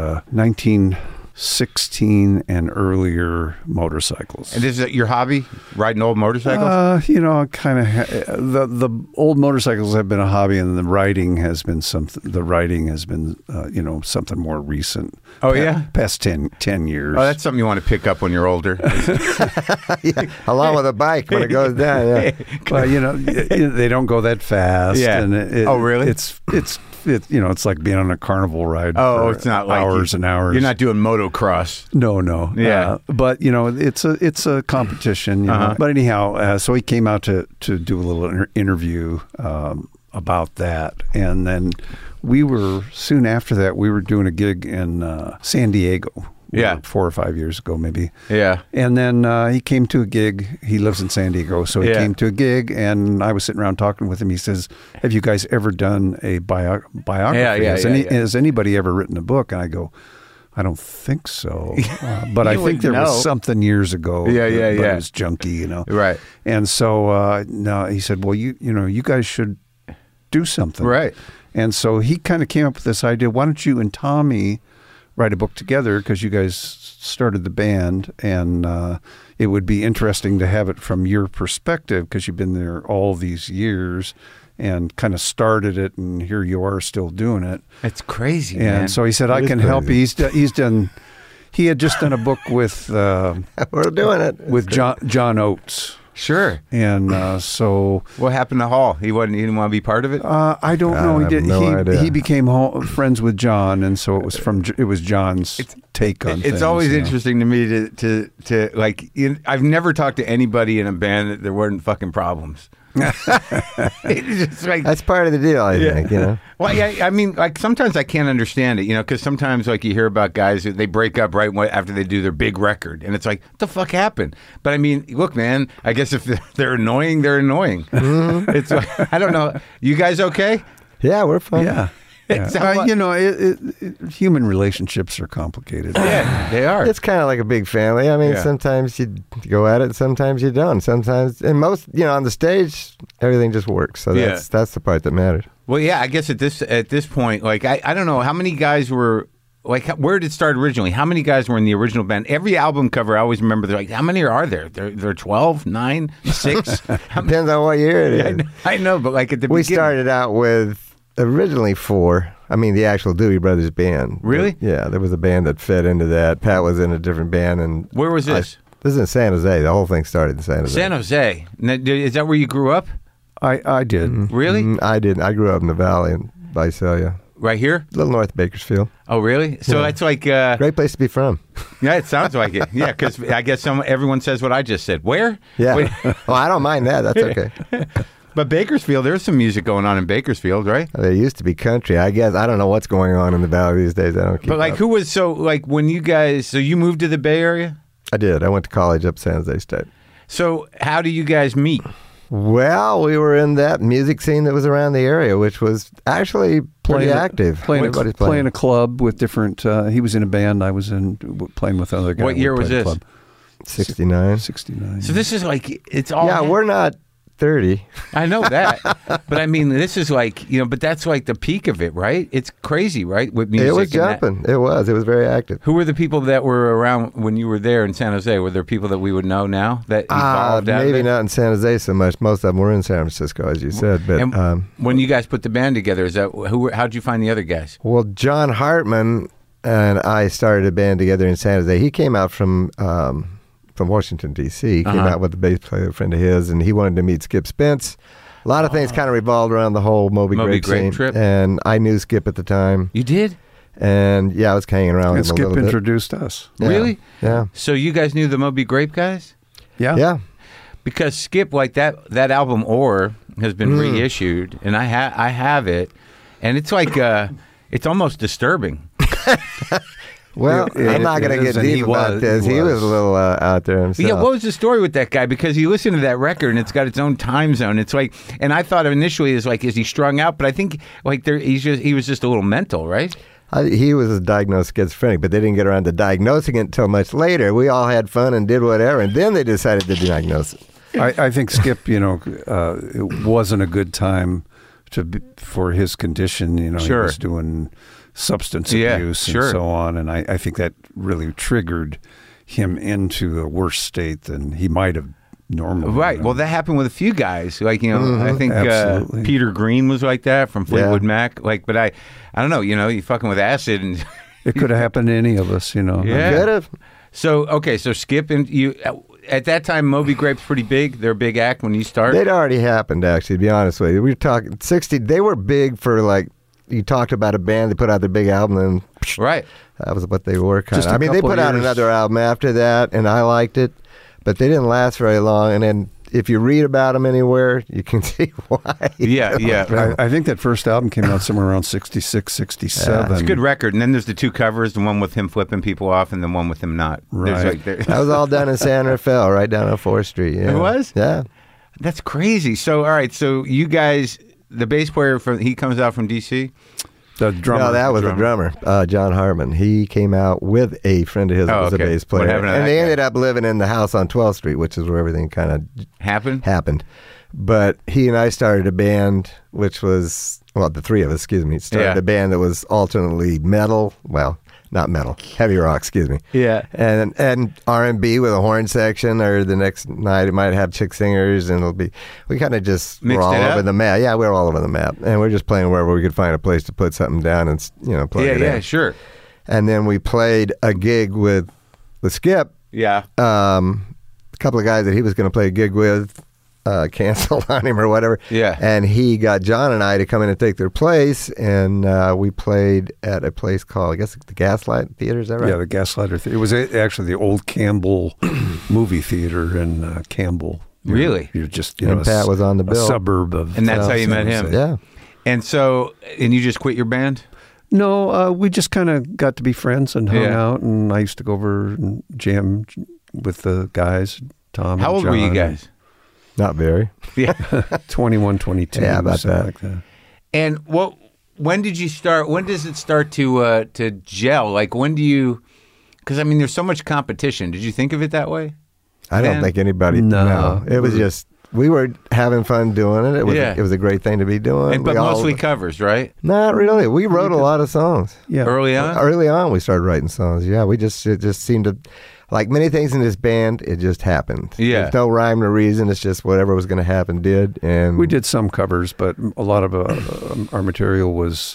1916 and earlier motorcycles.
And is it your hobby, riding old motorcycles?
Kind of. The old motorcycles have been a hobby, and the riding has been something. The riding has been, something more recent.
Oh yeah,
past 10 years.
Oh, that's something you want to pick up when you're older.
Along with a bike when it goes down. Yeah.
Well, they don't go that fast.
Yeah.
And
oh, really?
It's like being on a carnival ride.
Oh, it's not like
hours and hours.
You're not doing motocross.
No.
Yeah.
But it's a competition. But anyhow, so he came out to do a little interview about that, and then soon after that we were doing a gig in San Diego.
Yeah,
4 or 5 years ago, maybe.
Yeah.
And then he came to a gig. He lives in San Diego, so he came to a gig, and I was sitting around talking with him. He says, "Have you guys ever done a biography? Has anybody ever written a book?" And I go, "I don't think so, but I think there was something years ago. But it was junky,
Right.
And so no, he said, "Well, you guys should do something."
Right.
And so he kind of came up with this idea. Why don't you and Tommy write a book together because you guys started the band, and it would be interesting to have it from your perspective because you've been there all these years and kind of started it, and here you are still doing it.
It's crazy,
and
man.
So he said, I can help you. He's done... He had just done a book with...
We're doing it.
With John Oates.
Sure.
And so...
What happened to Hall? He didn't want to be part of it?
I don't know.
I have no idea.
He became friends with John, and so it was John's take on things.
It's always interesting to me to like... I've never talked to anybody in a band that there weren't fucking problems. It's like,
that's part of the deal, I think.
Well, yeah, I mean, like sometimes I can't understand it, because sometimes like you hear about guys who they break up right after they do their big record, and it's like, what the fuck happened? But I mean, look, man, I guess if they're annoying, they're annoying. Mm-hmm. It's like, I don't know. You guys okay?
Yeah, we're fine.
Yeah. Human relationships are complicated.
Yeah, they are.
It's kind of like a big family. I mean, sometimes you go at it, sometimes you don't. Sometimes, and most, on the stage, everything just works. So that's the part that matters.
Well, yeah, I guess at this point, like I don't know how many guys were. Like, where did it start originally? How many guys were in the original band? Every album cover, I always remember, they're like, how many are there? They're 12, 9, 6?
Depends on what year it is.
I know, but like at the beginning.
We started out with originally 4. I mean, the actual Doobie Brothers band.
Really?
Yeah, there was a band that fed into that. Pat was in a different band. And
where was this?
This is in San Jose. The whole thing started in San Jose.
San Jose. Is that where you grew up?
I did.
Mm-hmm.
Really?
I didn't. I grew up in the Valley in Visalia.
Right here?
A little north of Bakersfield.
Oh, really? So that's like...
great place to be from.
Yeah, it sounds like it. Yeah, because I guess everyone says what I just said. Where?
Yeah. Well, I don't mind that. That's okay.
But Bakersfield, there's some music going on in Bakersfield, right?
There used to be country. I guess I don't know what's going on in the Valley these days. I don't keep
But like,
up.
who was when you guys? So you moved to the Bay Area?
I did. I went to college up San Jose State.
So how do you guys meet?
Well, we were in that music scene that was around the area, which was actually pretty active.
Playing a club with different. He was in a band. I was playing with other guys.
What year was this?
69.
69.
So this is like it's all.
Yeah, we're not 30.
I know that, but I mean, this is like but that's like the peak of it, right? It's crazy, right? With music,
it was jumping. It was very active.
Who were the people that were around when you were there in San Jose? Were there people that we would know now that evolved out
maybe
of it?
Not in San Jose so much. Most of them were in San Francisco, as you said. But
when you guys put the band together, how'd you find the other guys?
Well, John Hartman and I started a band together in San Jose. He came out from Washington, D.C. He came out with a bass player, a friend of his, and he wanted to meet Skip Spence. A lot of things kind of revolved around the whole Moby Grape scene.
Trip.
And I knew Skip at the time.
You did?
And I was hanging around with him a little bit.
Skip introduced us.
Yeah.
Really?
Yeah.
So you guys knew the Moby Grape guys?
Yeah.
Yeah.
Because Skip, like that album Ore has been reissued, and I have it, and it's like it's almost disturbing.
Well, I'm not going to get deep about this. He was a little out there himself.
Yeah, what was the story with that guy? Because you listen to that record and it's got its own time zone. It's like, and I thought initially is like, is he strung out? But I think like he was just a little mental, right?
He was diagnosed schizophrenic, but they didn't get around to diagnosing it until much later. We all had fun and did whatever, and then they decided to diagnose it.
I think Skip, it wasn't a good time for his condition.
Sure.
He was doing substance abuse and so on, and I think that really triggered him into a worse state than he might have normally.
Right. Well, that happened with a few guys. Like I think Peter Green was like that from Fleetwood Mac. Like, but I don't know. You fucking with acid and
it could have happened to any of us.
Yeah.
Could have.
So so Skip and you. At that time, Moby Grape's pretty big. They're a big act when you start.
They'd already happened, actually, to be honest with you. We were talking 60. They were big for like. You talked about a band, they put out their big album, and
right.
That was what they were kind of. I mean, they put out
years.
another album after that, and I liked it, but they didn't last very long. And then if you read about them anywhere, you can see why.
Yeah.
I think that first album came out somewhere around 66, 67.
Yeah, it's a good record. And then there's the two covers, the one with him flipping people off and the one with him not.
Right.
That was all done in San Rafael, right down on 4th Street. Yeah.
It was?
Yeah.
That's crazy. So, all right, so you guys... The bass player, he comes out from D.C.?
The drummer.
No, that was the drummer, John Hartman. He came out with a friend of his that was a bass player. And they ended up living in the house on 12th Street, which is where everything kind of happened. But he and I started a band, which was, the three of us, started a band that was alternately metal. Well, not metal, heavy rock, excuse me.
Yeah.
And R&B with a horn section, or the next night it might have chick singers, and we kind of just were all over the map. Yeah, we were all over the map, and we're just playing wherever we could find a place to put something down and plug it in.
Yeah, sure.
And then we played a gig with Skip.
Yeah.
A couple of guys that he was going to play a gig with canceled on him or whatever.
Yeah.
And he got John and I to come in and take their place, and we played at a place called, I guess, the Gaslight Theater. Is that right?
Yeah, the Gaslight Theater. It was actually the old Campbell movie theater in Campbell.
Really?
You're just,
and Pat was on the bill.
A suburb of.
And that's how you met him.
Yeah.
And you just quit your band?
No, we just kind of got to be friends and hung out, and I used to go over and jam with the guys, Tom and John.
How old were you guys?
Not very.
Yeah.
21, 22.
Yeah, about that.
Like that.
And when did you start? When does it start to gel? Like, when do you? Because I mean, there's so much competition. Did you think of it that way?
I don't think anybody. No, it was just we were having fun doing it. It was a great thing to be doing.
But mostly covers, right?
Not really. We wrote a lot of songs.
Yeah.
Early on.
Early on, we started writing songs. Yeah, it just seemed to. Like many things in this band, it just happened.
Yeah.
There's no rhyme or reason. It's just whatever was going to happen did. And
we did some covers, but a lot of our material was,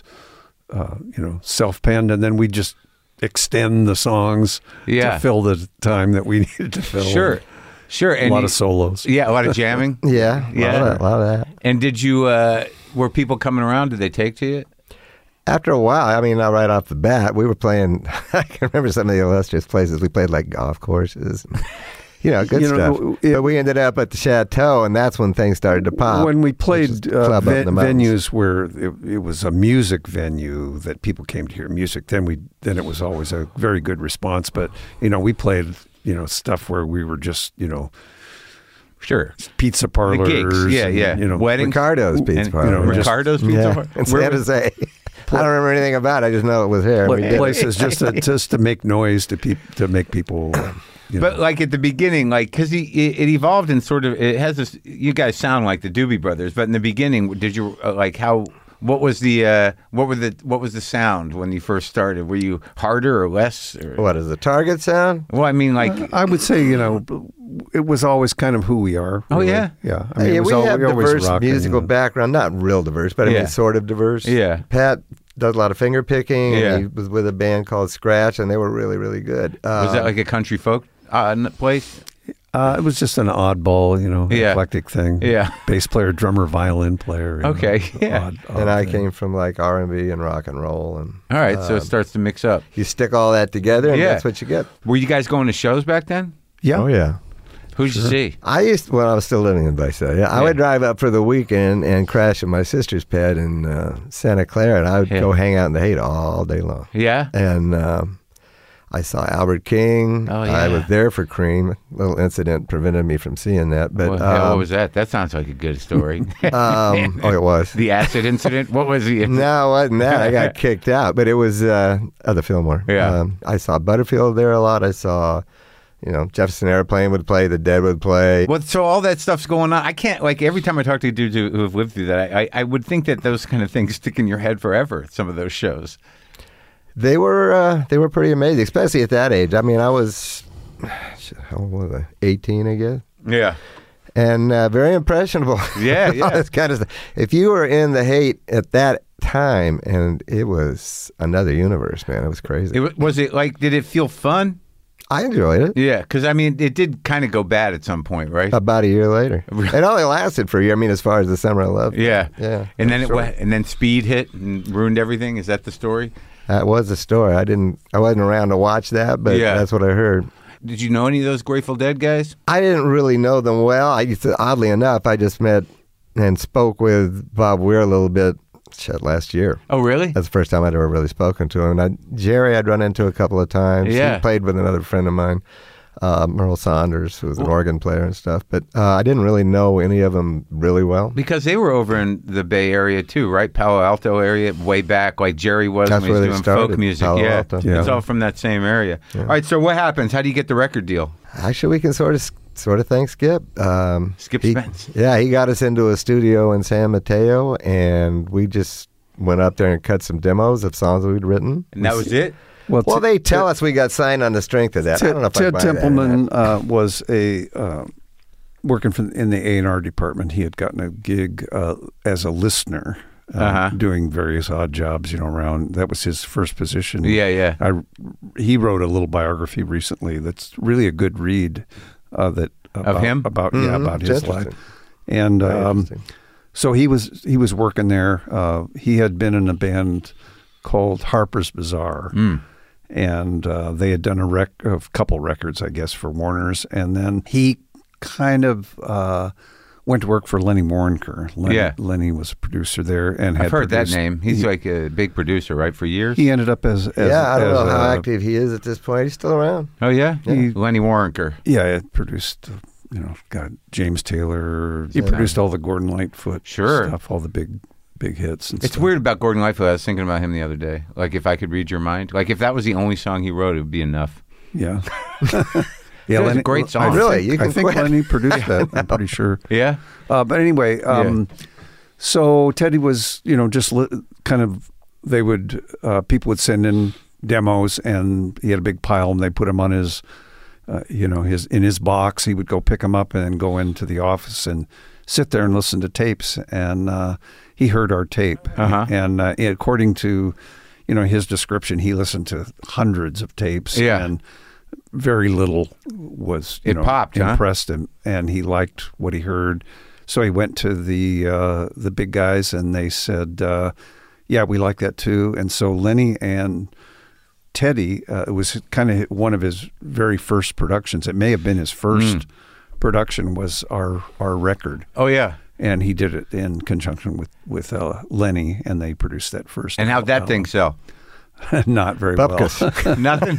self-penned, and then we just extend the songs to fill the time that we needed to fill.
Sure. And
a lot of solos.
Yeah, a lot of jamming.
Yeah. A lot of that.
And did you, were people coming around? Did they take to it?
After a while, I mean, right off the bat, we were playing. I can remember some of the illustrious places. We played like golf courses, good stuff. But we ended up at the Chateau, and that's when things started to pop.
When we played venues where it was a music venue that people came to hear music, then it was always a very good response. But we played stuff where we were just
Sure.
Pizza parlors.
The gigs. Yeah.
Weddings. Ricardo's Pizza Parlor.
Ricardo's Pizza Parlor?
In San Jose. I don't remember anything about it. I just know it was here.
Places just to make noise to make people.
But like at the beginning, like because it evolved and sort of it has this. You guys sound like the Doobie Brothers, but in the beginning, did you like how? What was the sound when you first started? Were you harder or less? Or?
What is the Target sound?
Well, I mean, like
I would say, it was always kind of who we are.
Really. Oh yeah,
yeah.
I mean, we have diverse musical background, not real diverse, but I mean, sort of diverse.
Yeah.
Pat does a lot of finger picking. Yeah. He was with a band called Scratch, and they were really, really good.
Was that like a country folk place?
It was just an oddball, eclectic thing.
Yeah.
Bass player, drummer, violin player.
Okay. Yeah.
Odd and I came from like R&B and rock and roll. And
all right, so it starts to mix up.
You stick all that together, and that's what you get.
Were you guys going to shows back then?
Yeah.
Oh, yeah.
Who'd you see?
I used to, when I was still living in Visalia, I would drive up for the weekend and crash at my sister's pad in Santa Clara, and I would go hang out in the Haight all day long.
Yeah?
And I saw Albert King.
Oh, yeah.
I was there for Cream. A little incident prevented me from seeing that. But
what was that? That sounds like a good story.
It was.
The acid incident? What was the...
No, it wasn't that. I got kicked out. But it was the Fillmore.
Yeah.
I saw Butterfield there a lot. I saw... Jefferson Airplane would play, the Dead would play.
Well, so all that stuff's going on. I can't, like, every time I talk to dudes who have lived through that, I would think that those kind of things stick in your head forever, some of those shows.
They were pretty amazing, especially at that age. I mean, I was, how old was I? 18, I guess.
Yeah.
And very impressionable.
Yeah,
all this kind of stuff. If you were in the Haight at that time, and it was another universe, man. It was crazy.
Did it feel fun?
I enjoyed it.
Yeah, because I mean, it did kind of go bad at some point, right?
About a year later. It only lasted for a year. I mean, as far as the summer I loved.
Yeah,
yeah.
And then and then Speed hit and ruined everything. Is that the story?
That was the story. I wasn't around to watch that, but that's what I heard.
Did you know any of those Grateful Dead guys?
I didn't really know them well. Oddly enough, I just met and spoke with Bob Weir a little bit. Last year.
Oh, really?
That's the first time I'd ever really spoken to him. Jerry I'd run into a couple of times.
Yeah.
He played with another friend of mine, Merle Saunders, who was an organ player and stuff. But I didn't really know any of them really well.
Because they were over in the Bay Area too, right? Palo Alto area, way back, like Jerry was
when
he was doing folk music.
Palo Alto.
Yeah, it's all from that same area. Yeah. All right, so what happens? How do you get the record deal?
Actually, we can sort of thank Skip.
Skip Spence.
Yeah, he got us into a studio in San Mateo, and we just went up there and cut some demos of songs we'd written.
And that was it?
Well, they tell us we got signed on the strength of that. I don't know if
Ted Templeman was working in the A&R department. He had gotten a gig as a listener. Doing various odd jobs, around. That was his first position.
Yeah.
He wrote a little biography recently that's really a good read. Of him? About his life. And so he was working there. He had been in a band called Harper's Bazaar, and they had done a couple records, I guess, for Warner's. And then he kind of went to work for Lenny Waronker. Lenny was a producer there, and
I've heard that name. He's like a big producer, right? For years.
He ended up as
I don't know how active he is at this point. He's still around.
Oh yeah, Lenny Waronker.
Yeah, it produced. Got James Taylor. He produced all the Gordon Lightfoot stuff, all the big hits. And
it's weird about Gordon Lightfoot. I was thinking about him the other day. Like, if I could read your mind, like if that was the only song he wrote, it would be enough.
Yeah.
Yeah, Lenny, a great song.
I think Lenny produced that. I'm pretty sure.
Yeah.
But anyway, so Teddy was, just kind of. They would people would send in demos, and he had a big pile, and they put them on his, in his box. He would go pick them up and then go into the office and sit there and listen to tapes. And he heard our tape, and according to, his description, he listened to hundreds of tapes.
Yeah.
And very little was
popped,
impressed him, and he liked what he heard. So he went to the big guys, and they said, "Yeah, we like that too." And so Lenny and Teddy, it was kind of one of his very first productions. It may have been his first production. Was our record.
Oh yeah.
And he did it in conjunction with Lenny, and they produced that first.
And how'd that thing sell?
Not very well.
Nothing.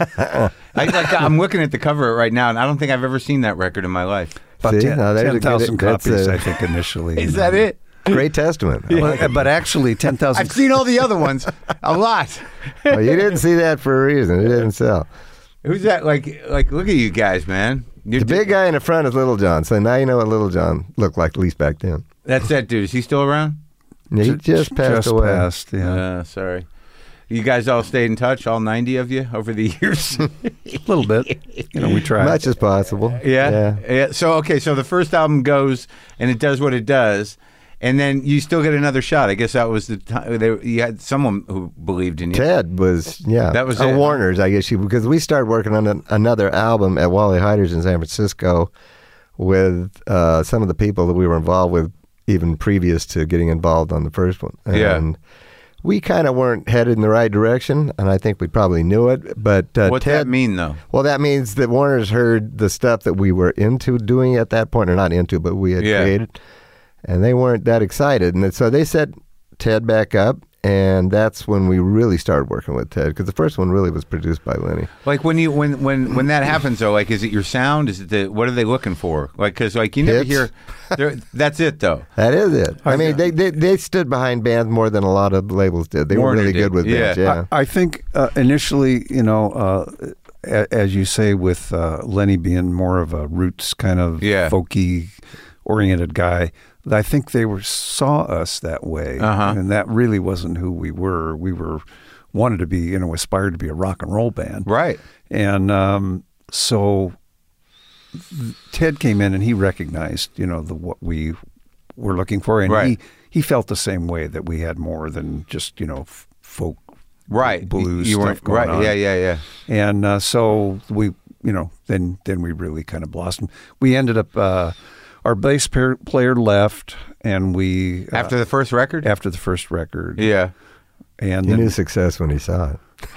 I'm looking at the cover right now, and I don't think I've ever seen that record in my life.
About 10,000 copies, I think, initially.
Is that it?
Great testament.
But actually, 10,000.
I've seen all the other ones a lot.
Well, you didn't see that for a reason. It didn't sell.
Who's that? Like, look at you guys, man.
The big guy in the front is Little John. So now you know what Little John looked like, at least back then.
That's that dude. Is he still around?
He just passed away.
Yeah.
Sorry. You guys all stayed in touch, all 90 of you, over the years?
A little bit. We tried.
Much as possible.
Yeah. So the first album goes, and it does what it does, and then you still get another shot. I guess that was the time. You had someone who believed in you.
Ted was, that was Warner's, I guess, because we started working on another album at Wally Heider's in San Francisco with some of the people that we were involved with even previous to getting involved on the first one. And we kind of weren't headed in the right direction, and I think we probably knew it. But
what's that mean, though?
Well, that means that Warner's heard the stuff that we were into doing at that point, or not into, but we had created, and they weren't that excited. And so they set Ted back up, and that's when we really started working with Ted, because the first one really was produced by Lenny.
Like when that happens, though, like, is it your sound? Is it what are they looking for? Like, because you never hear. That's it, though.
That is it. I mean, they stood behind bands more than a lot of labels did. They were really good with bands. Yeah.
I think initially, as you say, with Lenny being more of a roots kind of folky oriented guy. I think they saw us that way, and that really wasn't who we were. We wanted to be, aspired to be a rock and roll band,
right?
And so Ted came in and he recognized, what we were looking for, and he felt the same way, that we had more than just folk, blues stuff going on.
Yeah.
And so we, then we really kind of blossomed. We ended up. Our bass player left, and we
after the first record.
After the first record,
yeah,
and he knew success when he saw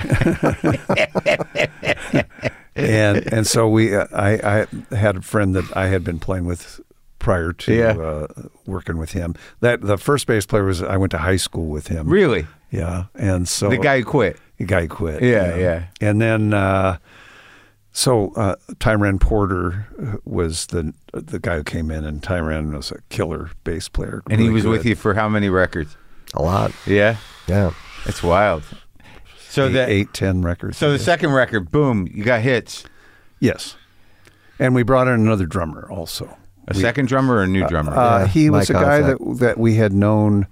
it. and so I had a friend that I had been playing with prior to working with him. That the first bass player I went to high school with him.
Really?
Yeah, and so
the guy who quit.
Yeah. And then. So Tyran Porter was the guy who came in, and Tyran was a killer bass player.
And he was with you for how many records?
A lot.
Yeah?
Yeah.
It's wild. So
8-10 records.
So the second record, boom, you got hits.
Yes. And we brought in another drummer also.
Second drummer or a new drummer?
He was a guy that we had known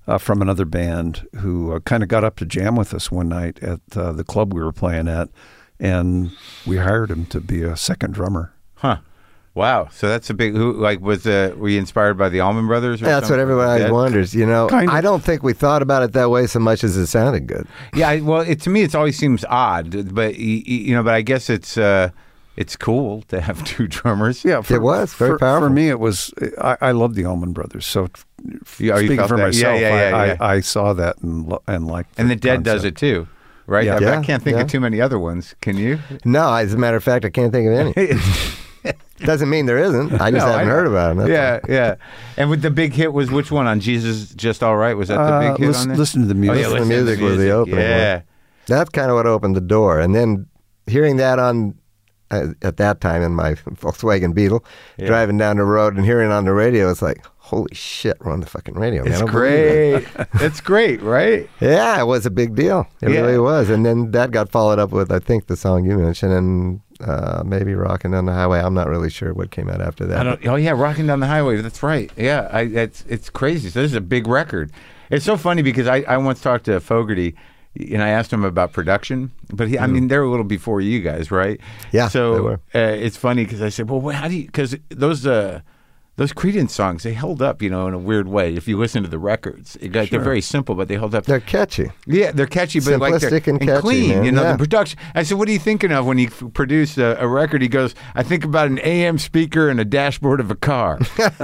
from another band who kind of got up to jam with us one night at the club we were playing at, and we hired him to be a second drummer.
Huh. Wow. So that's a big, were you inspired by the Allman Brothers? Or
that's
something?
What everybody wonders, Kind of. I don't think we thought about it that way so much as it sounded good.
Yeah, well, to me, it always seems odd, but, but I guess it's cool to have two drummers.
Yeah, it was very powerful.
For me, it was, I love the Allman Brothers, so speaking for myself, I saw that and liked it.
And the Dead does it too. Right? I can't think of too many other ones. Can you?
No, as a matter of fact, I can't think of any. Doesn't mean there isn't. I just haven't heard about them.
Yeah. And with the big hit was which one on Jesus Just All Right? Was that the big hit on there?
Listen to the music.
Listen to the music was the opening one. That's kind of what opened the door. And then hearing that on, at that time in my Volkswagen Beetle, driving down the road and hearing it on the radio, it's like, holy shit, we're on the fucking radio, man.
It's great. It's great, right?
Yeah, it was a big deal. It really was. And then that got followed up with, I think, the song you mentioned, and maybe Rockin' Down the Highway. I'm not really sure what came out after that.
Rockin' Down the Highway. That's right. Yeah, it's crazy. So this is a big record. It's so funny because I once talked to Fogerty, and I asked him about production, but I mean, they're a little before you guys, right?
Yeah,
so
they were.
It's funny because I said, well, how do you, because those Creedence songs, they held up, in a weird way. If you listen to the records, they're very simple, but they hold up.
They're catchy.
Yeah, they're catchy, but
simplistic and catchy,
clean.
Man.
The production. I said, "What are you thinking of when you produce a record?" He goes, "I think about an AM speaker and a dashboard of a car."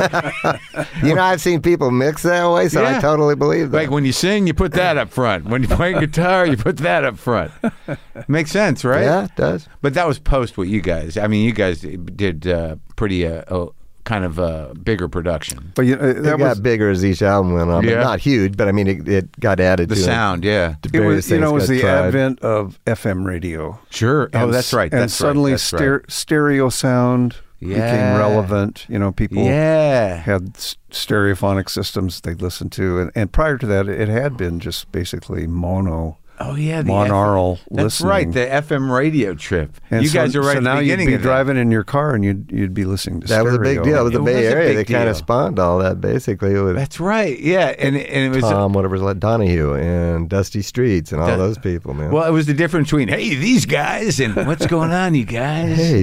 I've seen people mix that way, so I totally believe that.
Like when you sing, you put that up front. When you play guitar, you put that up front. Makes sense, right?
Yeah, it does.
But that was post what you guys. I mean, you guys did pretty. Kind of a bigger production.
But it got bigger as each album went on. But not huge, but I mean, it got added
to
the
sound,
it
was the advent of FM radio.
Sure.
And,
that's right.
And suddenly stereo sound became relevant. People had stereophonic systems they'd listen to. And prior to that, it had been just basically mono.
Oh, yeah.
Monaural listening.
That's right, the FM radio trip.
And
you guys are right at the beginning
you'd be driving in your car and you'd be listening to
stereo. That was a big deal. It was the Bay Area. They kind of
deal.
spawned all that, basically.
That's right, yeah. And it was...
Tom, whatever's like Donahue and Dusty Streets and all those people, man.
Well, it was the difference between, hey, these guys, and what's going on, you guys?
Hey,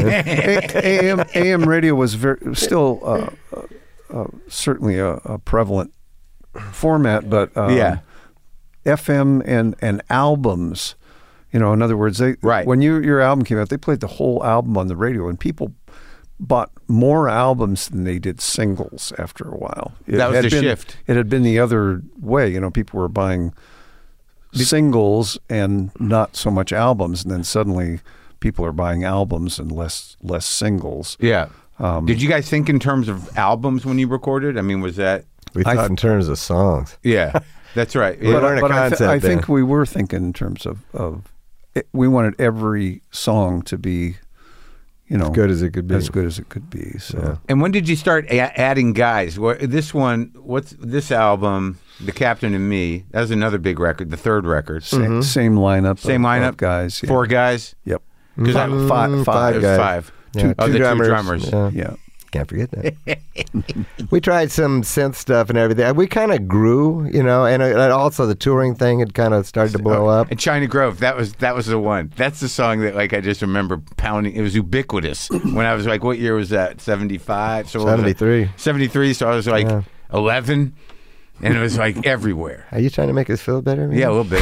AM radio was still certainly a prevalent format, but... FM and albums, in other words, when your album came out, they played the whole album on the radio, and people bought more albums than they did singles after a while.
That was the shift.
It had been the other way. People were buying singles and not so much albums, and then suddenly people are buying albums and less singles.
Yeah. Did you guys think in terms of albums when you recorded? I mean, was that...
We thought in terms of songs.
Yeah. That's right.
But
I think we were thinking in terms of we wanted every song to be,
as good as it could be.
As good as it could be. So. Yeah.
And when did you start adding guys? This album, The Captain and Me, that was another big record, the third record.
Same lineup. Of guys.
Yeah. 4 guys?
Yep.
Because
five guys.
5.
Yeah,
two drummers.
Yeah.
Can't forget that. We tried some synth stuff and everything. We kind of grew, and also the touring thing had kind of started to blow up.
And China Grove, that was the one. That's the song that I just remember pounding. It was ubiquitous when I was like, what year was that? 75? So
73.
73. So I was 11. And it was everywhere.
Are you trying to make us feel better? Man?
Yeah, a little bit.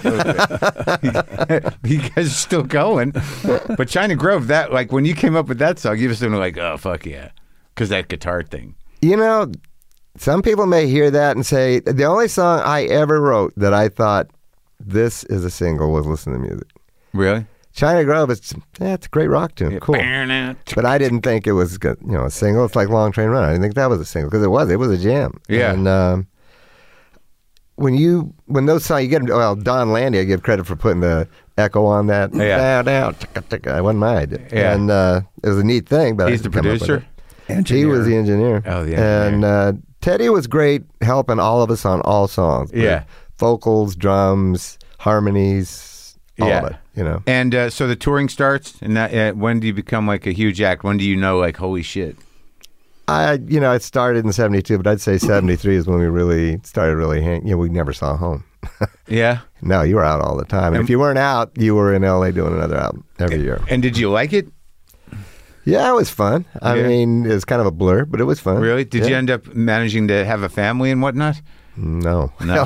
You guys are still going. But China Grove, that when you came up with that song, you were sort of oh, fuck yeah. Because that guitar thing.
Some people may hear that and say, the only song I ever wrote that I thought this is a single was Listen to Music.
Really?
China Grove, it's a great rock tune. Cool. But I didn't think it was a single. It's like Long Train Runner. I didn't think that was a single because it was a jam.
Yeah.
And when those songs, you get Don Landy, I give credit for putting the echo on that.
Yeah.
It wasn't my idea.
Yeah.
And it was a neat thing. But
he's the producer?
He was the engineer.
Oh, the engineer.
And Teddy was great helping all of us on all songs.
Yeah.
Vocals, drums, harmonies, all of it,
And so the touring starts, and when do you become a huge act? When do you know, holy shit?
It started in 72, but I'd say 73 is when we really started hanging. We never saw home.
Yeah?
No, you were out all the time. And if you weren't out, you were in L.A. doing another album every year.
And did you like it?
Yeah, it was fun. I mean, it was kind of a blur, but it was fun.
Really? Did you end up managing to have a family and whatnot?
No.
No.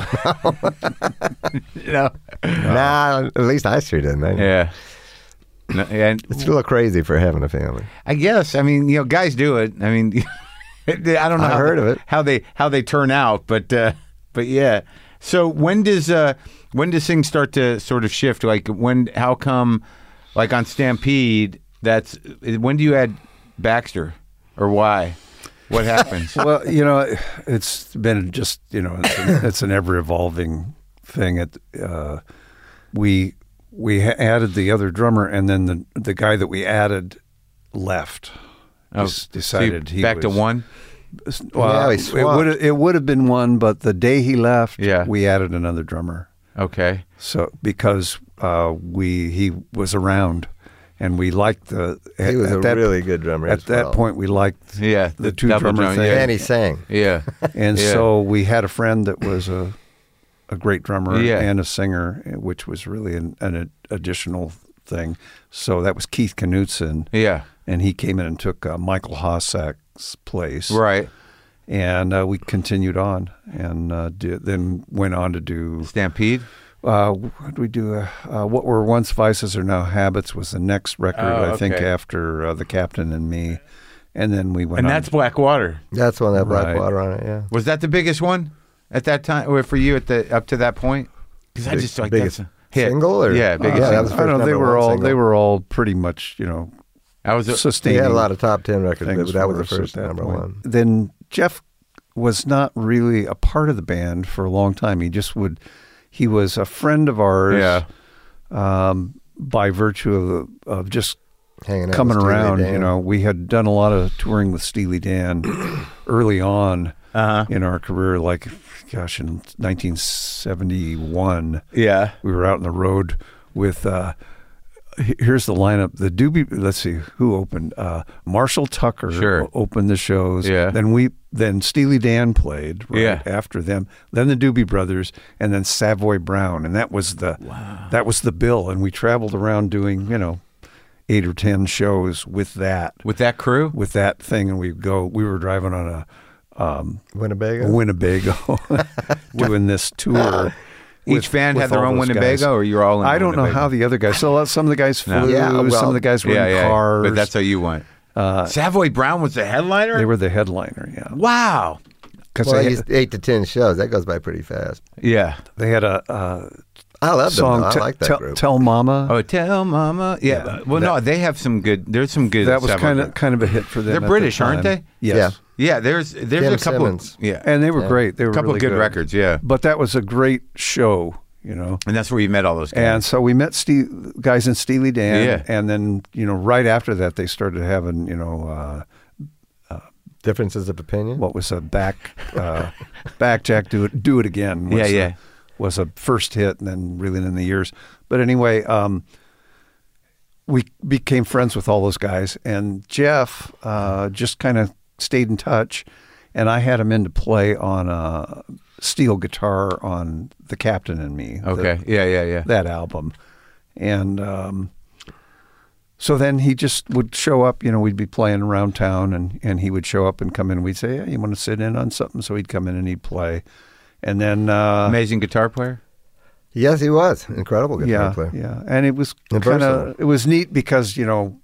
No.
Nah, at least I sure didn't.
Yeah. No, and
it's a little crazy for having a family.
I guess. I mean, guys do it. I mean, I don't know.
I heard of it.
How they turn out, but yeah. So when does things start to sort of shift? Like how come, like on Stampede, when do you add Baxter, or why? What happens?
Well, it's been just it's an ever evolving thing. We added the other drummer, and then the guy that we added left. Decided
so back to one.
Well,
it would have been one, but the day he left, we added another drummer.
Okay.
So because he was around, and we liked
he was really good drummer.
At that point, we liked the two drummer thing,
and he sang.
Yeah.
And so we had a friend that was a great drummer and a singer, which was really an additional thing. So that was Keith Knutson.
Yeah.
And he came in and took Michael Hossack's place.
Right.
And we continued on and then went on to do...
Stampede?
What did we do? What Were Once Vices Are Now Habits was the next record, I think, after The Captain and Me. And then we went on.
And that's Black Water.
That's one that had Black Water on it, yeah.
Was that the biggest one at that time, or for you up to that point? Because I just like
biggest
hit.
Single? Or?
Yeah, biggest single.
That was the first
they were all pretty much, sustaining.
He had a lot of top 10 records, but that was the first number one.
Then Jeff was not really a part of the band for a long time. He was a friend of ours by virtue of just
hanging out
coming
with
around.
Dan.
We had done a lot of touring with Steely Dan early on in our career, like, gosh, in 1971.
Yeah.
We were out on the road with... here's the lineup. The Doobie. Let's see who opened. Marshall Tucker opened the shows.
Yeah.
Then Steely Dan played after them. Then the Doobie Brothers, and then Savoy Brown, and that was the bill. And we traveled around doing 8 or 10 shows with that
crew,
with that thing, and we were driving on a
Winnebago
doing this tour.
Each band had their own Winnebago, or you're all in
I don't know how the other guys. So some of the guys flew. Some of the guys were in cars.
But that's how you went. Savoy Brown was the headliner?
They were the headliner, yeah.
Wow.
Well, 8 to 10 shows. That goes by pretty fast.
Yeah.
They had a
I love
song,
them. I like that group.
Tell Mama.
Oh, Tell Mama. Yeah. Well, no, they have some good. There's some good.
That was kind of a hit for them.
They're British, aren't they?
Yes.
Yeah. There's
Kim
a couple.
Simmons.
And they were great. They were
a couple
really
good records. Yeah.
But that was a great show.
And that's where you met all those guys.
And so we met guys in Steely Dan, and then right after that they started having
differences of opinion.
What was a back Jack Do It Again? Was a first hit, and then really in the years. But anyway, we became friends with all those guys, and Jeff just kind of stayed in touch, and I had him in to play on a steel guitar on The Captain and Me.
Okay. Yeah.
That album. And so then he just would show up, we'd be playing around town, and he would show up and come in, and we'd say, hey, you want to sit in on something? So he'd come in and he'd play. And then...
amazing guitar player?
Yes, he was. Incredible guitar player.
Yeah. And it was it was neat because,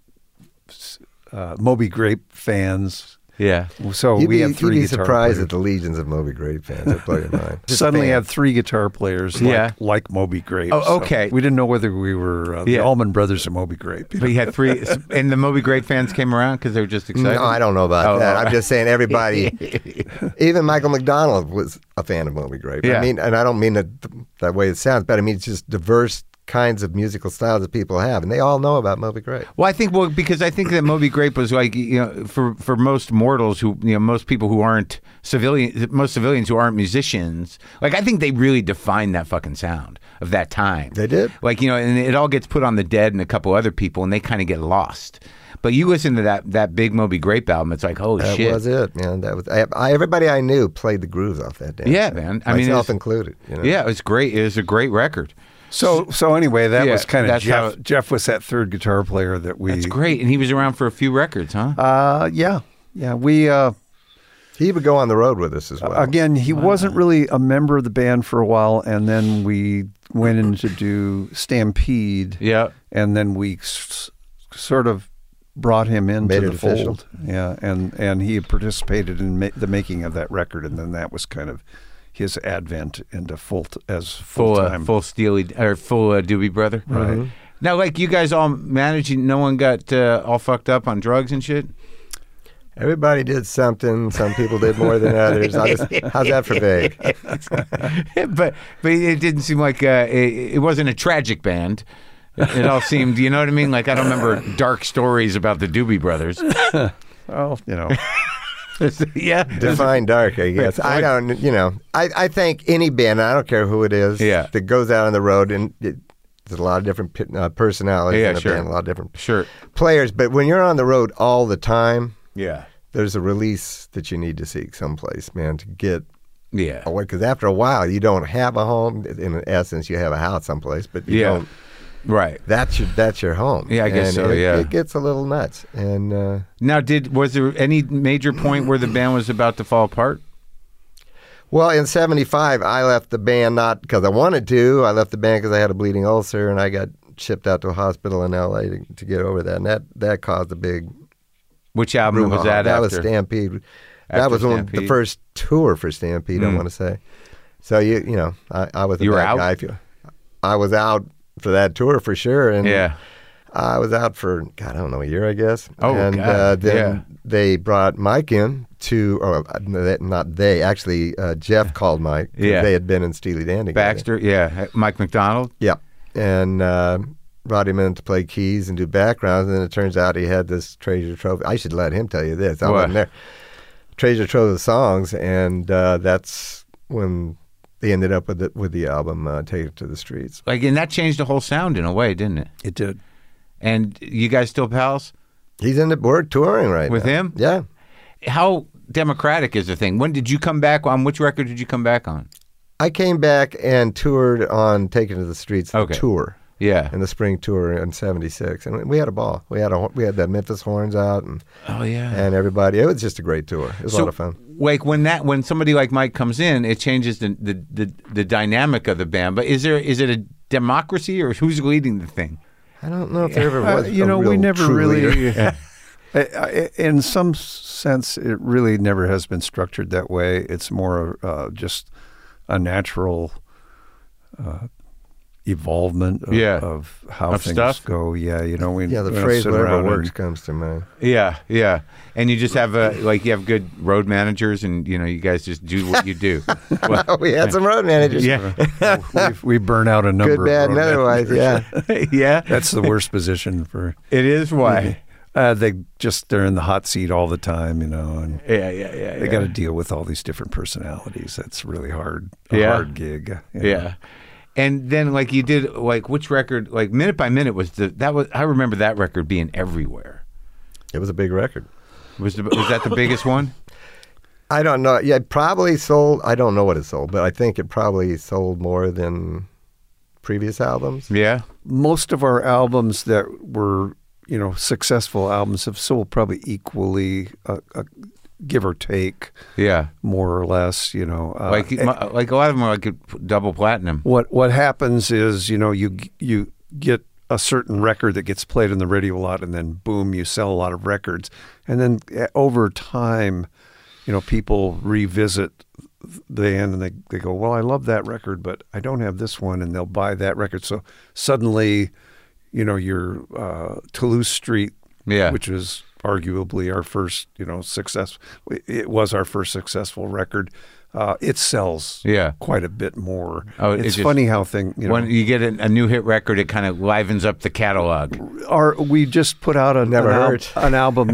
Moby Grape fans...
Yeah.
So we had 3
you'd be
guitar
surprised
players.
at the legions of Moby Grape fans that blow your mind.
Suddenly had 3 guitar players like Moby Grape.
Oh, okay.
So we didn't know whether we were the Allman Brothers or Moby Grape.
But you had 3, and the Moby Grape fans came around because they were just excited?
No, I don't know about that. I'm just saying everybody, even Michael McDonald was a fan of Moby Grape.
Yeah.
I mean, and I don't mean that way it sounds, but I mean it's just diverse kinds of musical styles that people have, and they all know about Moby Grape.
Well, because I think that Moby Grape was like, for most mortals who, most people who aren't civilians who aren't musicians, like I think they really define that fucking sound. of that time.
They did.
Like, and it all gets put on the Dead and a couple other people, and they kind of get lost. But you listen to that Big Moby Grape album, it's like, holy shit.
That was it, man. That was everybody I knew played the grooves off that damn
Yeah,
shit.
man.
Myself included.
Yeah, it was great. It was a great record.
So anyway, that was kind of Jeff. Jeff was that third guitar player that we...
That's great. And he was around for a few records, huh?
Yeah. We...
he would go on the road with us as well.
Again, he wasn't really a member of the band for a while, and then we went in to do Stampede.
Yeah.
And then we sort of brought him into the fold. Yeah, and he participated in the making of that record, and then that was kind of his advent into full time,
full Steely or full Doobie Brother.
Right. Mm-hmm.
Now, like you guys all managed, no one got all fucked up on drugs and shit.
Everybody did something. Some people did more than others. How's that for vague?
but it didn't seem like it wasn't a tragic band. It all seemed, you know what I mean? Like, I don't remember dark stories about the Doobie Brothers.
Well,
yeah.
Define dark, I guess. I don't, I think any band, I don't care who it is, that goes out on the road, and there's a lot of different personalities in a band, a lot of different players. But when you're on the road all the time, there's a release that you need to seek someplace, man, to get away. Because after a while, you don't have a home. In essence, you have a house someplace, but you don't.
Right.
That's your home.
Yeah, I guess so,
It gets a little nuts. And
now, was there any major point where the band was about to fall apart?
Well, in 75, I left the band not because I wanted to. I left the band because I had a bleeding ulcer, and I got shipped out to a hospital in L.A. to get over that. And that caused a big...
Which album was that
That
after?
was Stampede. That was the first tour for Stampede, I want to say. So, I was a bad guy. I was out for that tour for sure, and I was out for I don't know, a year, I guess. Then they brought Mike in Jeff called Mike. They had been in Steely Dan together.
Baxter, Mike McDonald.
Yeah, and brought him in to play keys and do backgrounds, and then it turns out he had this treasure trove. I should let him tell you this. I wasn't there. Treasure trove of songs, and that's when they ended up with the album Take It to the Streets.
And that changed the whole sound in a way, didn't it?
It did.
And you guys still pals?
We're touring right now.
With him?
Yeah.
How democratic is the thing? When did you come back? On which record did you come back on?
I came back and toured on Take It to the Streets, the tour.
Yeah.
In the spring tour in 76. And we had a ball. We had the Memphis Horns out and and everybody. It was just a great tour. It was a lot of fun.
Like when somebody like Mike comes in, it changes the dynamic of the band. But is it a democracy, or who's leading the thing?
I don't know if there ever was.
We never really. In some sense, it really never has been structured that way. It's more just a natural evolvement of how things go. Yeah,
the phrase "whatever works" comes to mind.
Yeah. And you just have you have good road managers, and you guys just do what you do.
We had some road managers.
Yeah, we burn out a number.
Good, bad, and otherwise.
Yeah.
That's the worst position for.
It is. Why?
They're in the hot seat all the time, and they got to deal with all these different personalities. That's really hard. Hard gig.
Yeah. And then, you did, which record, Minute by Minute I remember that record being everywhere.
It was a big record.
Was that the biggest one?
I don't know. Yeah, it probably sold, I don't know what it sold, but I think it probably sold more than previous albums.
Yeah.
Most of our albums that were, successful albums have sold probably equally, give or take, more or less, a lot
of them are double platinum.
What happens is, you get a certain record that gets played on the radio a lot, and then boom, you sell a lot of records, and then over time, people revisit the end and they go, well, I love that record, but I don't have this one, and they'll buy that record. So suddenly, your Toulouse Street, which was arguably our first, success. It was our first successful record. It sells quite a bit more. Oh, it's funny how
when you get a new hit record, it kind of livens up the catalog.
We just put out an album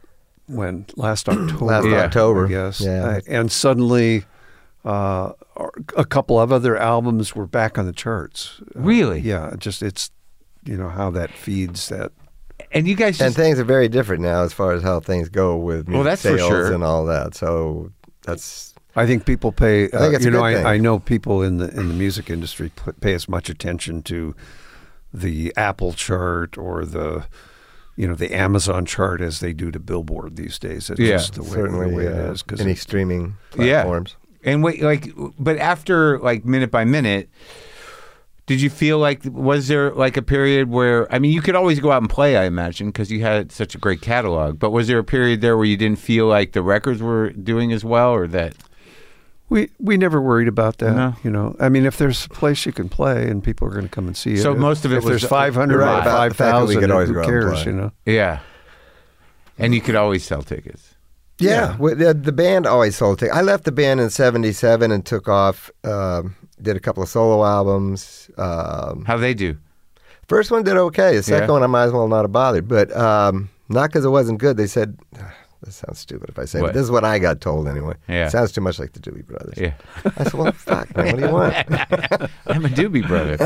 last October.
October,
I guess. And suddenly, a couple of other albums were back on the charts.
Really?
Yeah, just it's how that feeds that.
And you guys
and things are very different now as far as how things go with music sales
for sure.
and all that. So that's.
I think people pay.
I think it's a good thing.
I know people in the music industry pay as much attention to the Apple chart or the Amazon chart as they do to Billboard these days. It's just the way it is.
Any streaming platforms.
Yeah. And but after minute by minute, did you feel was there a period where, you could always go out and play, I imagine, because you had such a great catalog, but was there a period there where you didn't feel like the records were doing as well, or that?
We never worried about that.
No.
If there's a place you can play and people are going to come and see it.
So most of it
if
was
there's 500 or 5,000, who cares,
Yeah. And you could always sell tickets.
Yeah. The band always sold tickets. I left the band in 1977 and took off, did a couple of solo albums.
How'd they do?
First one did okay. The second one I might as well not have bothered. But not because it wasn't good. They said... This sounds stupid if I say, but this is what I got told anyway.
Yeah.
It sounds too much like the Doobie Brothers.
Yeah.
I said, well, fuck, man, what do you want?
I'm a Doobie Brother.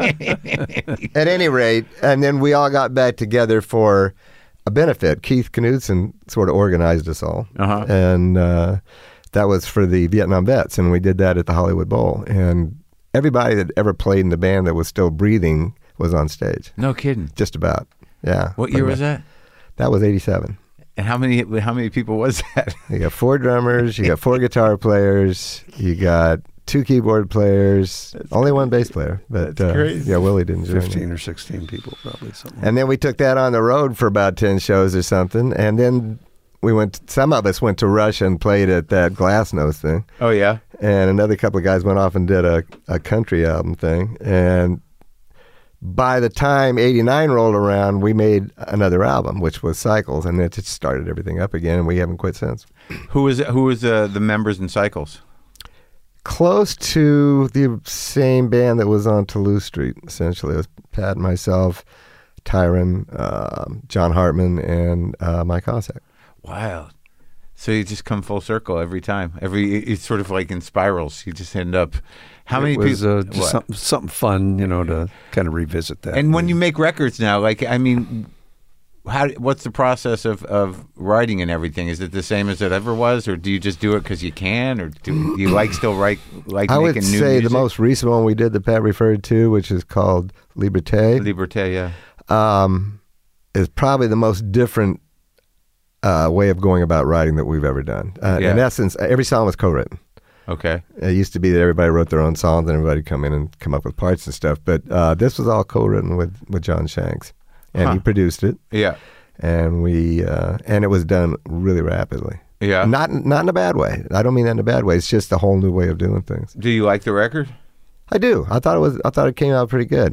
At any rate, and then we all got back together for a benefit. Keith Knudsen sort of organized us all.
Uh-huh.
And that was for the Vietnam vets, and we did that at the Hollywood Bowl. And everybody that ever played in the band that was still breathing was on stage.
No kidding.
Just about, yeah.
What year was that?
That was 1987.
And how many people was that?
You got 4 drummers, you got 4 guitar players, you got 2 keyboard players, only 1 bass player. But
crazy.
Yeah, Willie didn't join.
15 or 16 people probably. Something.
And then we took that on the road for about 10 shows or something. And then some of us went to Russia and played at that Glassnose thing.
Oh, yeah?
And another couple of guys went off and did a country album thing. And by the time 1989 rolled around, we made another album, which was Cycles, and it just started everything up again, and we haven't quit since.
Who was the members in Cycles?
Close to the same band that was on Toulouse Street, essentially. It was Pat and myself, Tyron, John Hartman, and Mike Hossack.
Wow. So you just come full circle every time. It's sort of like in spirals. You just end up... How many
people? It was just something fun, to kind of revisit that.
And when you make records now, what's the process of writing and everything? Is it the same as it ever was, or do you just do it because you can, or do you still write
I
making
would
new
say
music?
The most recent one we did that Pat referred to, which is called Liberté.
Liberté, yeah.
Is probably the most different way of going about writing that we've ever done. In essence, every song was co-written.
Okay.
It used to be that everybody wrote their own songs and everybody come in and come up with parts and stuff. But this was all co-written with John Shanks, and he produced it.
Yeah.
And and it was done really rapidly.
Yeah.
Not in a bad way. I don't mean that in a bad way. It's just a whole new way of doing things.
Do you like the record?
I do. I thought it came out pretty good.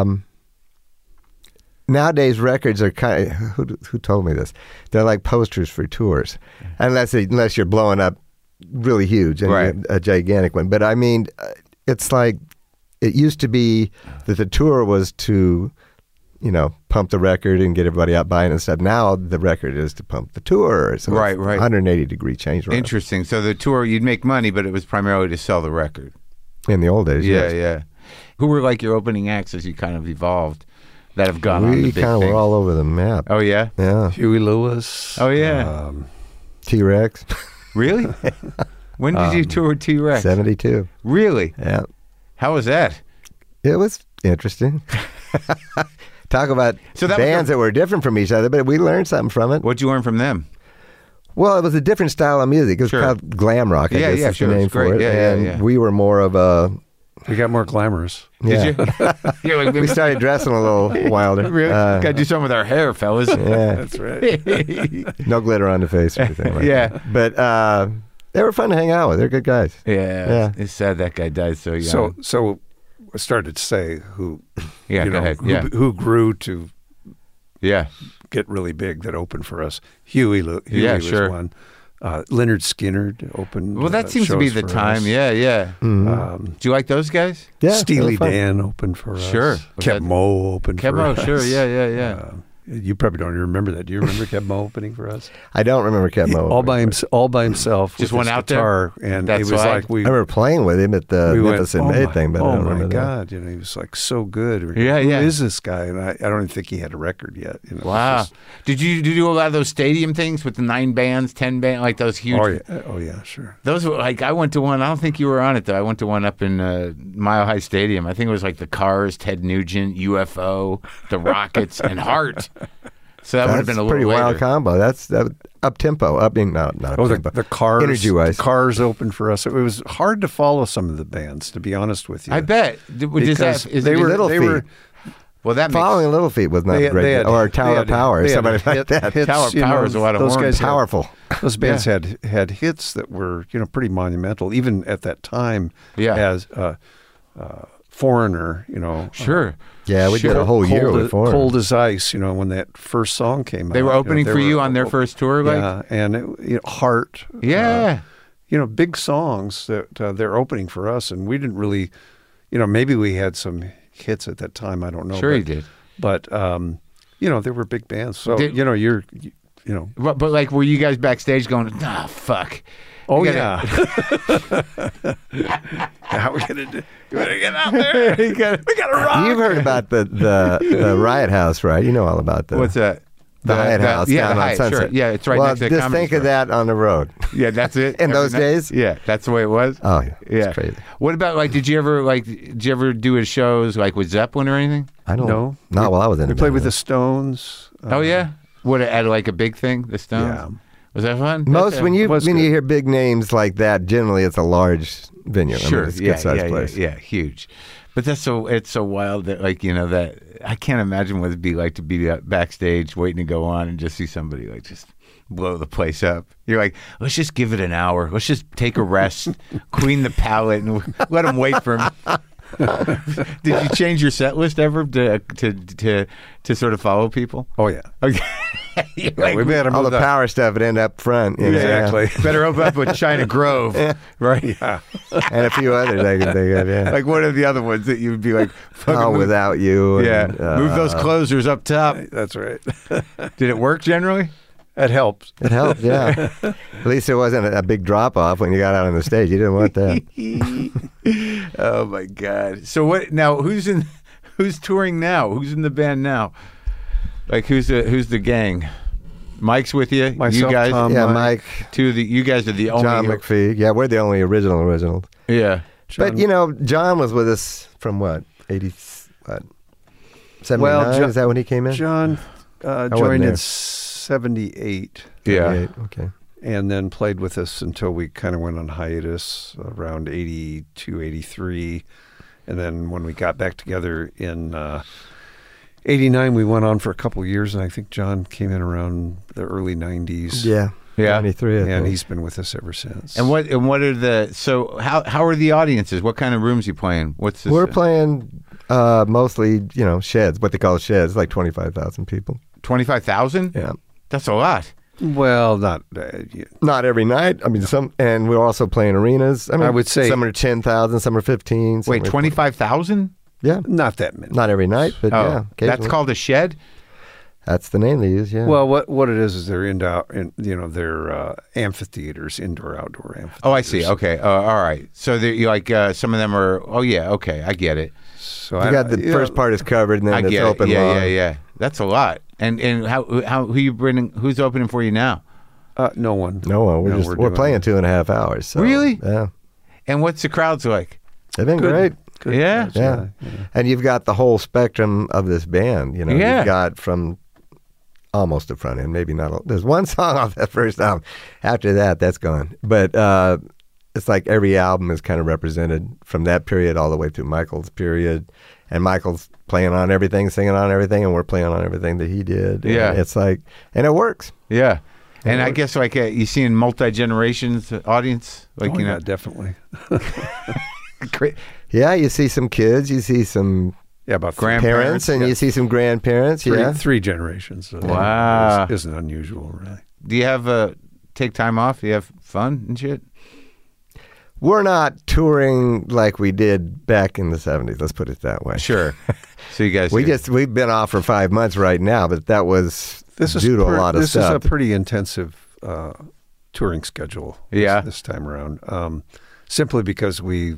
Nowadays, records are kind of, who told me this? They're like posters for tours, unless you're blowing up really huge and
right.
A gigantic one. But I mean, it's like it used to be that the tour was to, pump the record and get everybody out buying it and stuff. Now the record is to pump the tour. So
right.
180-degree change. Around.
Interesting. So the tour, you'd make money, but it was primarily to sell the record.
In the old days,
yeah,
yes.
Yeah. Who were like your opening acts as you kind of evolved that have gone on the big
We kind of were all over the map.
Oh, yeah?
Yeah.
Huey Lewis.
Oh, yeah.
T-Rex.
Really? When did you tour with T-Rex?
1972.
Really?
Yeah.
How was that?
It was interesting. Talk about bands that were different from each other, but we learned something from it.
What'd you learn from them?
Well, it was a different style of music. It was called glam rock, I guess is the name for it.
And
we were more of a...
We got more glamorous.
Did you?
We started dressing a little wilder.
Really? Got to do something with our hair, fellas.
Yeah.
That's right.
No glitter on the face or anything like
that.
But they were fun to hang out with. They're good guys.
Yeah. It's sad that guy died so young.
So I started to say who
go ahead.
Who grew to get really big that opened for us. Huey was one. Leonard Skinner opened.
Well, that seems to be the time.
Us.
Yeah.
Mm-hmm.
Do you like those guys?
Yeah.
Steely Dan opened for us.
Sure.
Kev Moe opened for us.
Kev Moe, sure. Yeah.
You probably don't even remember that. Do you remember Keb Mo opening for us?
I don't remember Keb Mo
all by himself.
Just went out there,
and it was like
I remember playing with him at the Memphis in May thing. But I don't remember
God, he was like so good. Who is this guy? And I don't even think he had a record yet.
Wow. Did you do a lot of those stadium things with the 9 bands, 10 bands, like those huge?
Oh yeah, sure.
Those were like I went to one. I don't think you were on it though. I went to one up in Mile High Stadium. I think it was like the Cars, Ted Nugent, UFO, the Rockets, and Heart. So that would have been a little
pretty
later.
Wild combo. That's up tempo, not up tempo.
The Cars,
energy wise.
The Cars opened for us. It was hard to follow some of the bands, to be honest with you.
I bet.
They were Little Feet.
Well, that
following Little Feet was not great, or Tower of Power, or somebody like that.
Tower of Power is a lot of
those guys
powerful.
Those bands had hits that were pretty monumental, even at that time. As Foreigner,
Sure.
Yeah, we did a whole year with Foreigner.
Cold as Ice, when that first song came out.
They were opening for you on their first tour, like?
Yeah, and Heart.
Yeah.
Big songs that they're opening for us, and we didn't really, maybe we had some hits at that time. I don't know.
Sure, you did.
But they were big bands. So
But like, were you guys backstage going, fuck?
Oh yeah. How we gonna do? You gotta get out there. We gotta rock.
You've heard about the Riot House, right? You know all about that.
What's that?
The Hyatt House down on Sunset.
Sure. Yeah, it's right next to the
just
Comedy
think
Store.
of that on the road.
Yeah, that's it.
In those days?
Yeah, that's the way it was.
Oh, yeah. It's crazy.
What about, like, did you ever do his shows, like, with Zeppelin or anything?
I don't
know.
Not while I was in
We played with the Stones.
Oh, yeah? What, at, like, a big thing, the Stones?
Yeah.
Was that fun?
When you hear big names like that, generally it's a large venue.
Sure.
It's a good-sized place.
Yeah, huge. But it's so wild that, like, that I can't imagine what it'd be like to be backstage waiting to go on and just see somebody like just blow the place up. You're like, let's just give it an hour. Let's just take a rest, clean the palate, and let them wait for him. Did you change your set list ever to sort of follow people?
Oh yeah.
Okay.
Like, we better all the power stuff would end up front.
Exactly.
Better open up with China Grove, right?
Yeah. And a few others I can think of. Yeah.
Like what are the other ones that you would be like?
Without you.
Yeah. Move those closers up top.
That's right.
Did it work generally?
It helped.
It helped, yeah. At least it wasn't a big drop-off when you got out on the stage. You didn't want that.
Oh, my God. So what now? Who's touring now? Who's in the band now? Like, who's the gang? Mike's with you?
Myself,
you guys?
Tom,
Mike.
You guys are the only...
John McPhee. Yeah, we're the only originals.
Yeah.
But, John was with us from what? 79? Is that when he came in?
John joined in 78.
Yeah.
Okay.
And then played with us until we kind of went on hiatus around 82, 83. And then when we got back together in 89, we went on for a couple of years. And I think John came in around the early 90s.
Yeah. 93.
And he's been with us ever since.
And what are so how are the audiences? What kind of rooms you playing? What's this?
We're playing mostly, sheds, what they call sheds, like 25,000 people.
25,000?
Yeah.
That's a lot.
Well,
not every night. I mean, and we're also playing arenas. I
would say
some are 10,000, some are 15.
Wait, 25,000?
Yeah,
not that many.
Not every night, but yeah.
That's called a shed.
That's the name they use. Yeah.
Well, what it is they're they're amphitheaters, indoor-outdoor amphitheaters.
Oh, I see. Okay. All right. So you like some of them are. Oh yeah. Okay, I get it.
So you got the first part is covered, and then it's open.
Yeah. That's a lot. And who you bringing? Who's opening for you now?
No one.
We're playing 2.5 hours. So,
really?
Yeah.
And what's the crowds like?
They've been great.
Good.
Yeah.
And you've got the whole spectrum of this band. You've got from almost the front end, maybe not. There's one song off that first album. After that, that's gone. But it's like every album is kind of represented from that period all the way to Michael's period. And Michael's playing on everything, singing on everything, and we're playing on everything that he did.
Yeah.
And it's like, and it works.
Yeah. And I guess like you seeing multi-generations audience? Like,
yeah, definitely.
Yeah, you see some kids, you see some
about
grandparents, and you see some grandparents.
Three generations. So
wow.
Isn't unusual, really.
Do you have take time off? Do you have fun and shit?
we're not touring like we did back in the 70s. Let's put it that way.
Sure. So you guys,
we've been off for 5 months right now, but that was due to a lot of stuff.
This is a pretty intensive touring schedule. This time around, simply because we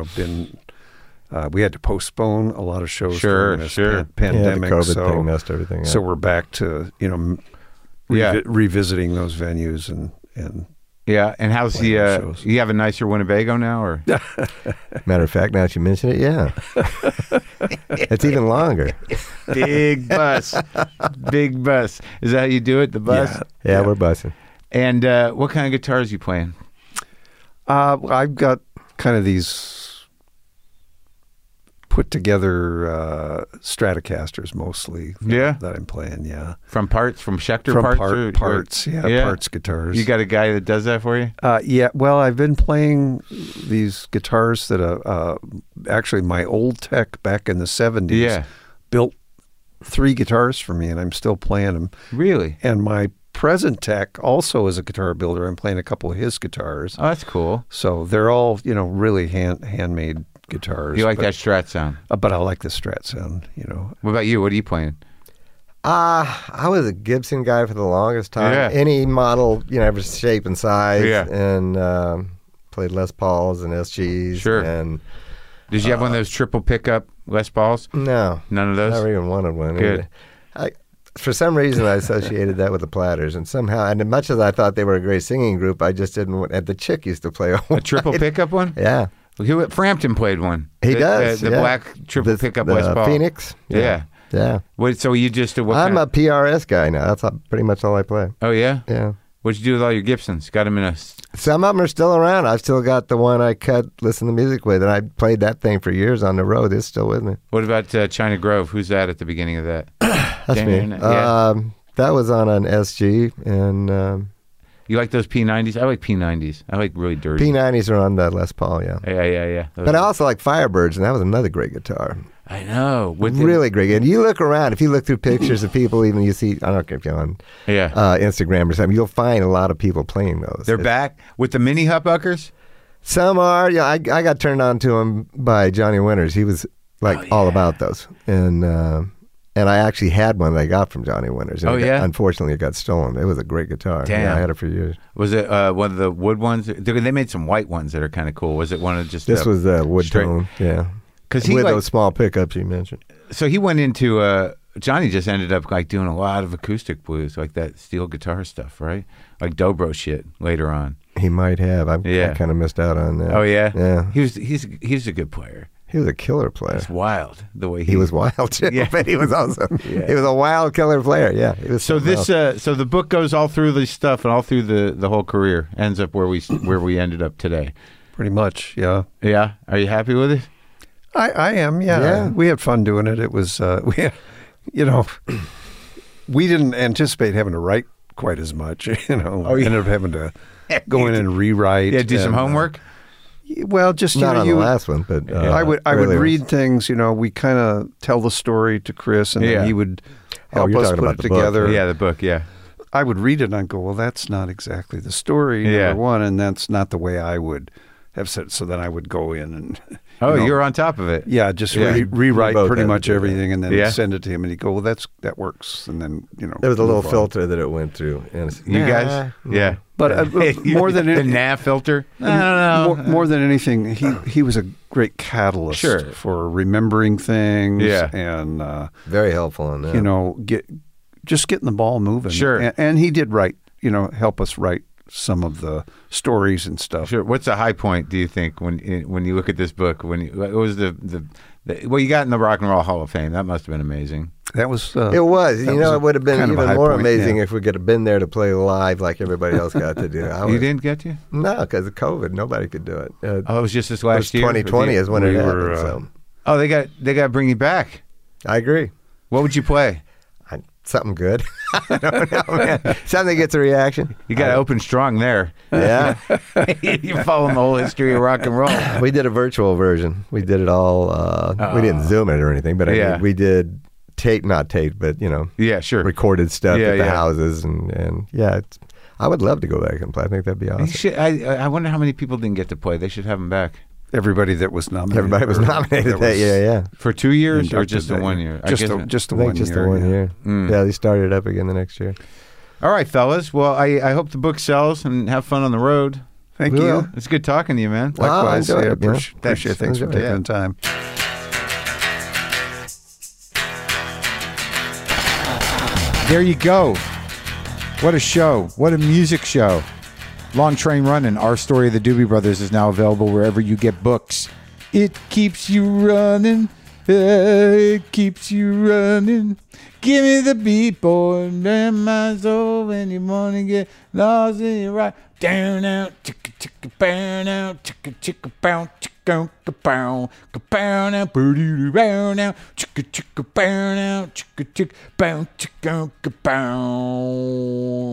had to postpone a lot of shows during this pandemic.
The COVID thing messed everything up.
So we're back to revisiting those venues and.
Yeah, and how's the? You have a nicer Winnebago now, or?
Matter of fact, now that you mention it, yeah, it's even longer.
Big bus. Is that how you do it? The bus?
Yeah, we're bussing.
And what kind of guitars are you playing?
I've got kind of these put together Stratocasters mostly. That I'm playing. Yeah,
from Schecter parts.
Parts guitars.
You got a guy that does that for you?
Yeah. Well, I've been playing these guitars that actually my old tech back in the 70s built 3 guitars for me, and I'm still playing them.
Really?
And my present tech also is a guitar builder. I'm playing a couple of his guitars.
Oh, that's cool.
So they're all really handmade guitars.
You like that Strat sound?
But I like the Strat sound,
What about you? What are you playing?
I was a Gibson guy for the longest time.
Yeah.
Any model, every shape and size. Yeah. And played Les Pauls and SGs.
Sure.
And
did you have one of those triple pickup Les Pauls?
No.
None of those?
Never even wanted one.
Good.
For some reason, I associated that with the Platters, and somehow, and as much as I thought they were a great singing group, I just didn't want. And the Chick used to play
a triple pickup one.
Yeah.
Frampton played one.
He does.
The black triple pickup Les Paul.
Phoenix.
Yeah. So you just
I'm a PRS guy now. That's pretty much all I play.
Oh yeah.
Yeah.
What'd you do with all your Gibsons? Got them in a.
Some of them are still around. I've still got the one I listened to music with, and I played that thing for years on the road. It's still with me.
What about China Grove? Who's that at the beginning of that?
That's me. That was on an SG, and.
You like those P90s? I like P90s. I like really dirty.
P90s are on the Les Paul, yeah.
Yeah.
But I also like Firebirds, and that was another great guitar.
I know.
Really great. And you look around, if you look through pictures of people, even you see, I don't care if you're on Instagram or something, you'll find a lot of people playing those.
They're back with the mini humbuckers?
Some are. Yeah, I got turned on to them by Johnny Winters. He was all about those. And I actually had one that I got from Johnny Winters. Unfortunately, it got stolen. It was a great guitar.
Damn.
Yeah, I had it for years.
Was it one of the wood ones? They made some white ones that are kind of cool. Was it one of just...
This was the wood tone, yeah. With those small pickups you mentioned.
So he went into... Johnny just ended up doing a lot of acoustic blues, like that steel guitar stuff, right? Like dobro shit later on.
He might have. I kind of missed out on that.
Oh, yeah?
Yeah.
He's a good player.
He was a killer player.
It's wild the way
he was wild too. Yeah. But he was also he was a wild killer player. Yeah. He was
so the book goes all through this stuff and all through the whole career, ends up where we ended up today.
Pretty much, yeah.
Yeah. Are you happy with it?
I am. Yeah. We had fun doing it. It was we didn't anticipate having to write quite as much. We ended up having to go in and rewrite.
Yeah. Do some homework.
Well, just
not on the last one, but
I would read things. We kind of tell the story to Chris, and then he would help us put it together.
Yeah, the book. Yeah,
I would read it and I'd go, well, that's not exactly the story. Number one, and that's not the way I would have said. So then I would go in and
you're on top of it.
Yeah, just rewrite pretty much everything, and then send it to him, and he'd go, well, that works, and then
there was a little filter that it went through. And
you guys, yeah.
But more than
the NAV filter, I don't know.
More than anything, he was a great catalyst for remembering things.
Yeah.
And very helpful on that.
Getting the ball moving.
Sure.
And he did write. Help us write some of the stories and stuff.
Sure. What's the high point? Do you think when you look at this book? What was the you got in the Rock and Roll Hall of Fame? That must have been amazing.
That was.
It was. It would have been even more amazing if we could have been there to play live like everybody else got to do.
You didn't get to?
No, because of COVID, nobody could do it.
It was just this last year.
2020 is when it happened.
Oh, they got to bring you back.
I agree.
What would you play?
Something good. I don't know, man. Something that gets a reaction.
You got to open strong there.
Yeah.
You're following the whole history of rock and roll.
We did a virtual version. We did it all. We didn't Zoom it or anything, but we did not tape, but
yeah, sure,
recorded stuff at the houses, and I would love to go back and play. I think that'd be awesome.
I wonder how many people didn't get to play. They should have him back.
Everybody that was nominated.
Everybody was nominated that year, yeah.
For 2 years or just the 1 year?
Just the 1 year.
Just the 1 year. Yeah, they started up again the next year.
All right, fellas. Well, I hope the book sells and have fun on the road.
Thank you.
It's good talking to you, man.
Likewise. Appreciate it. Thanks for taking the time.
There you go. What a show. What a music show. Long Train Running, Our Story of the Doobie Brothers is now available wherever you get books. It keeps you running. It keeps you running. Give me the beat, boy, and my soul when you want to get lost in your right. Down out, chicka chicka bow now, chicka chicka bow, chicka bow, bow now, birdie bow now, chicka chicka bow now, chicka chicka bow, chicka bow.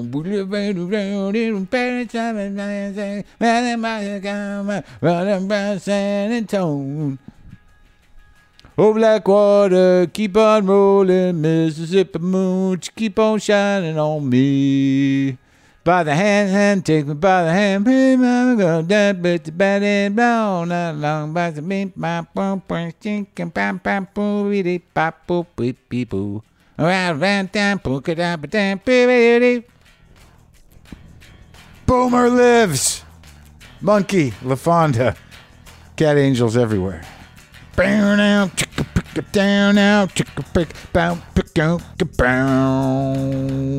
Running by San Antonio. Oh, black water, keep on rolling, Mississippi moon, keep on shining on me. By the hand, take me by the hand, hey, mama, go down, but the bad and blown, not long by the beat, my boom, boom, chicken, pam, pam, boo, beep, pop, boop, beep, beep, boo. Around, down, poke it up, down, baby. Boomer lives. Monkey, LaFonda, cat angels everywhere. Down now, chicka pick down now, chicka pick, bow, pick out, bow.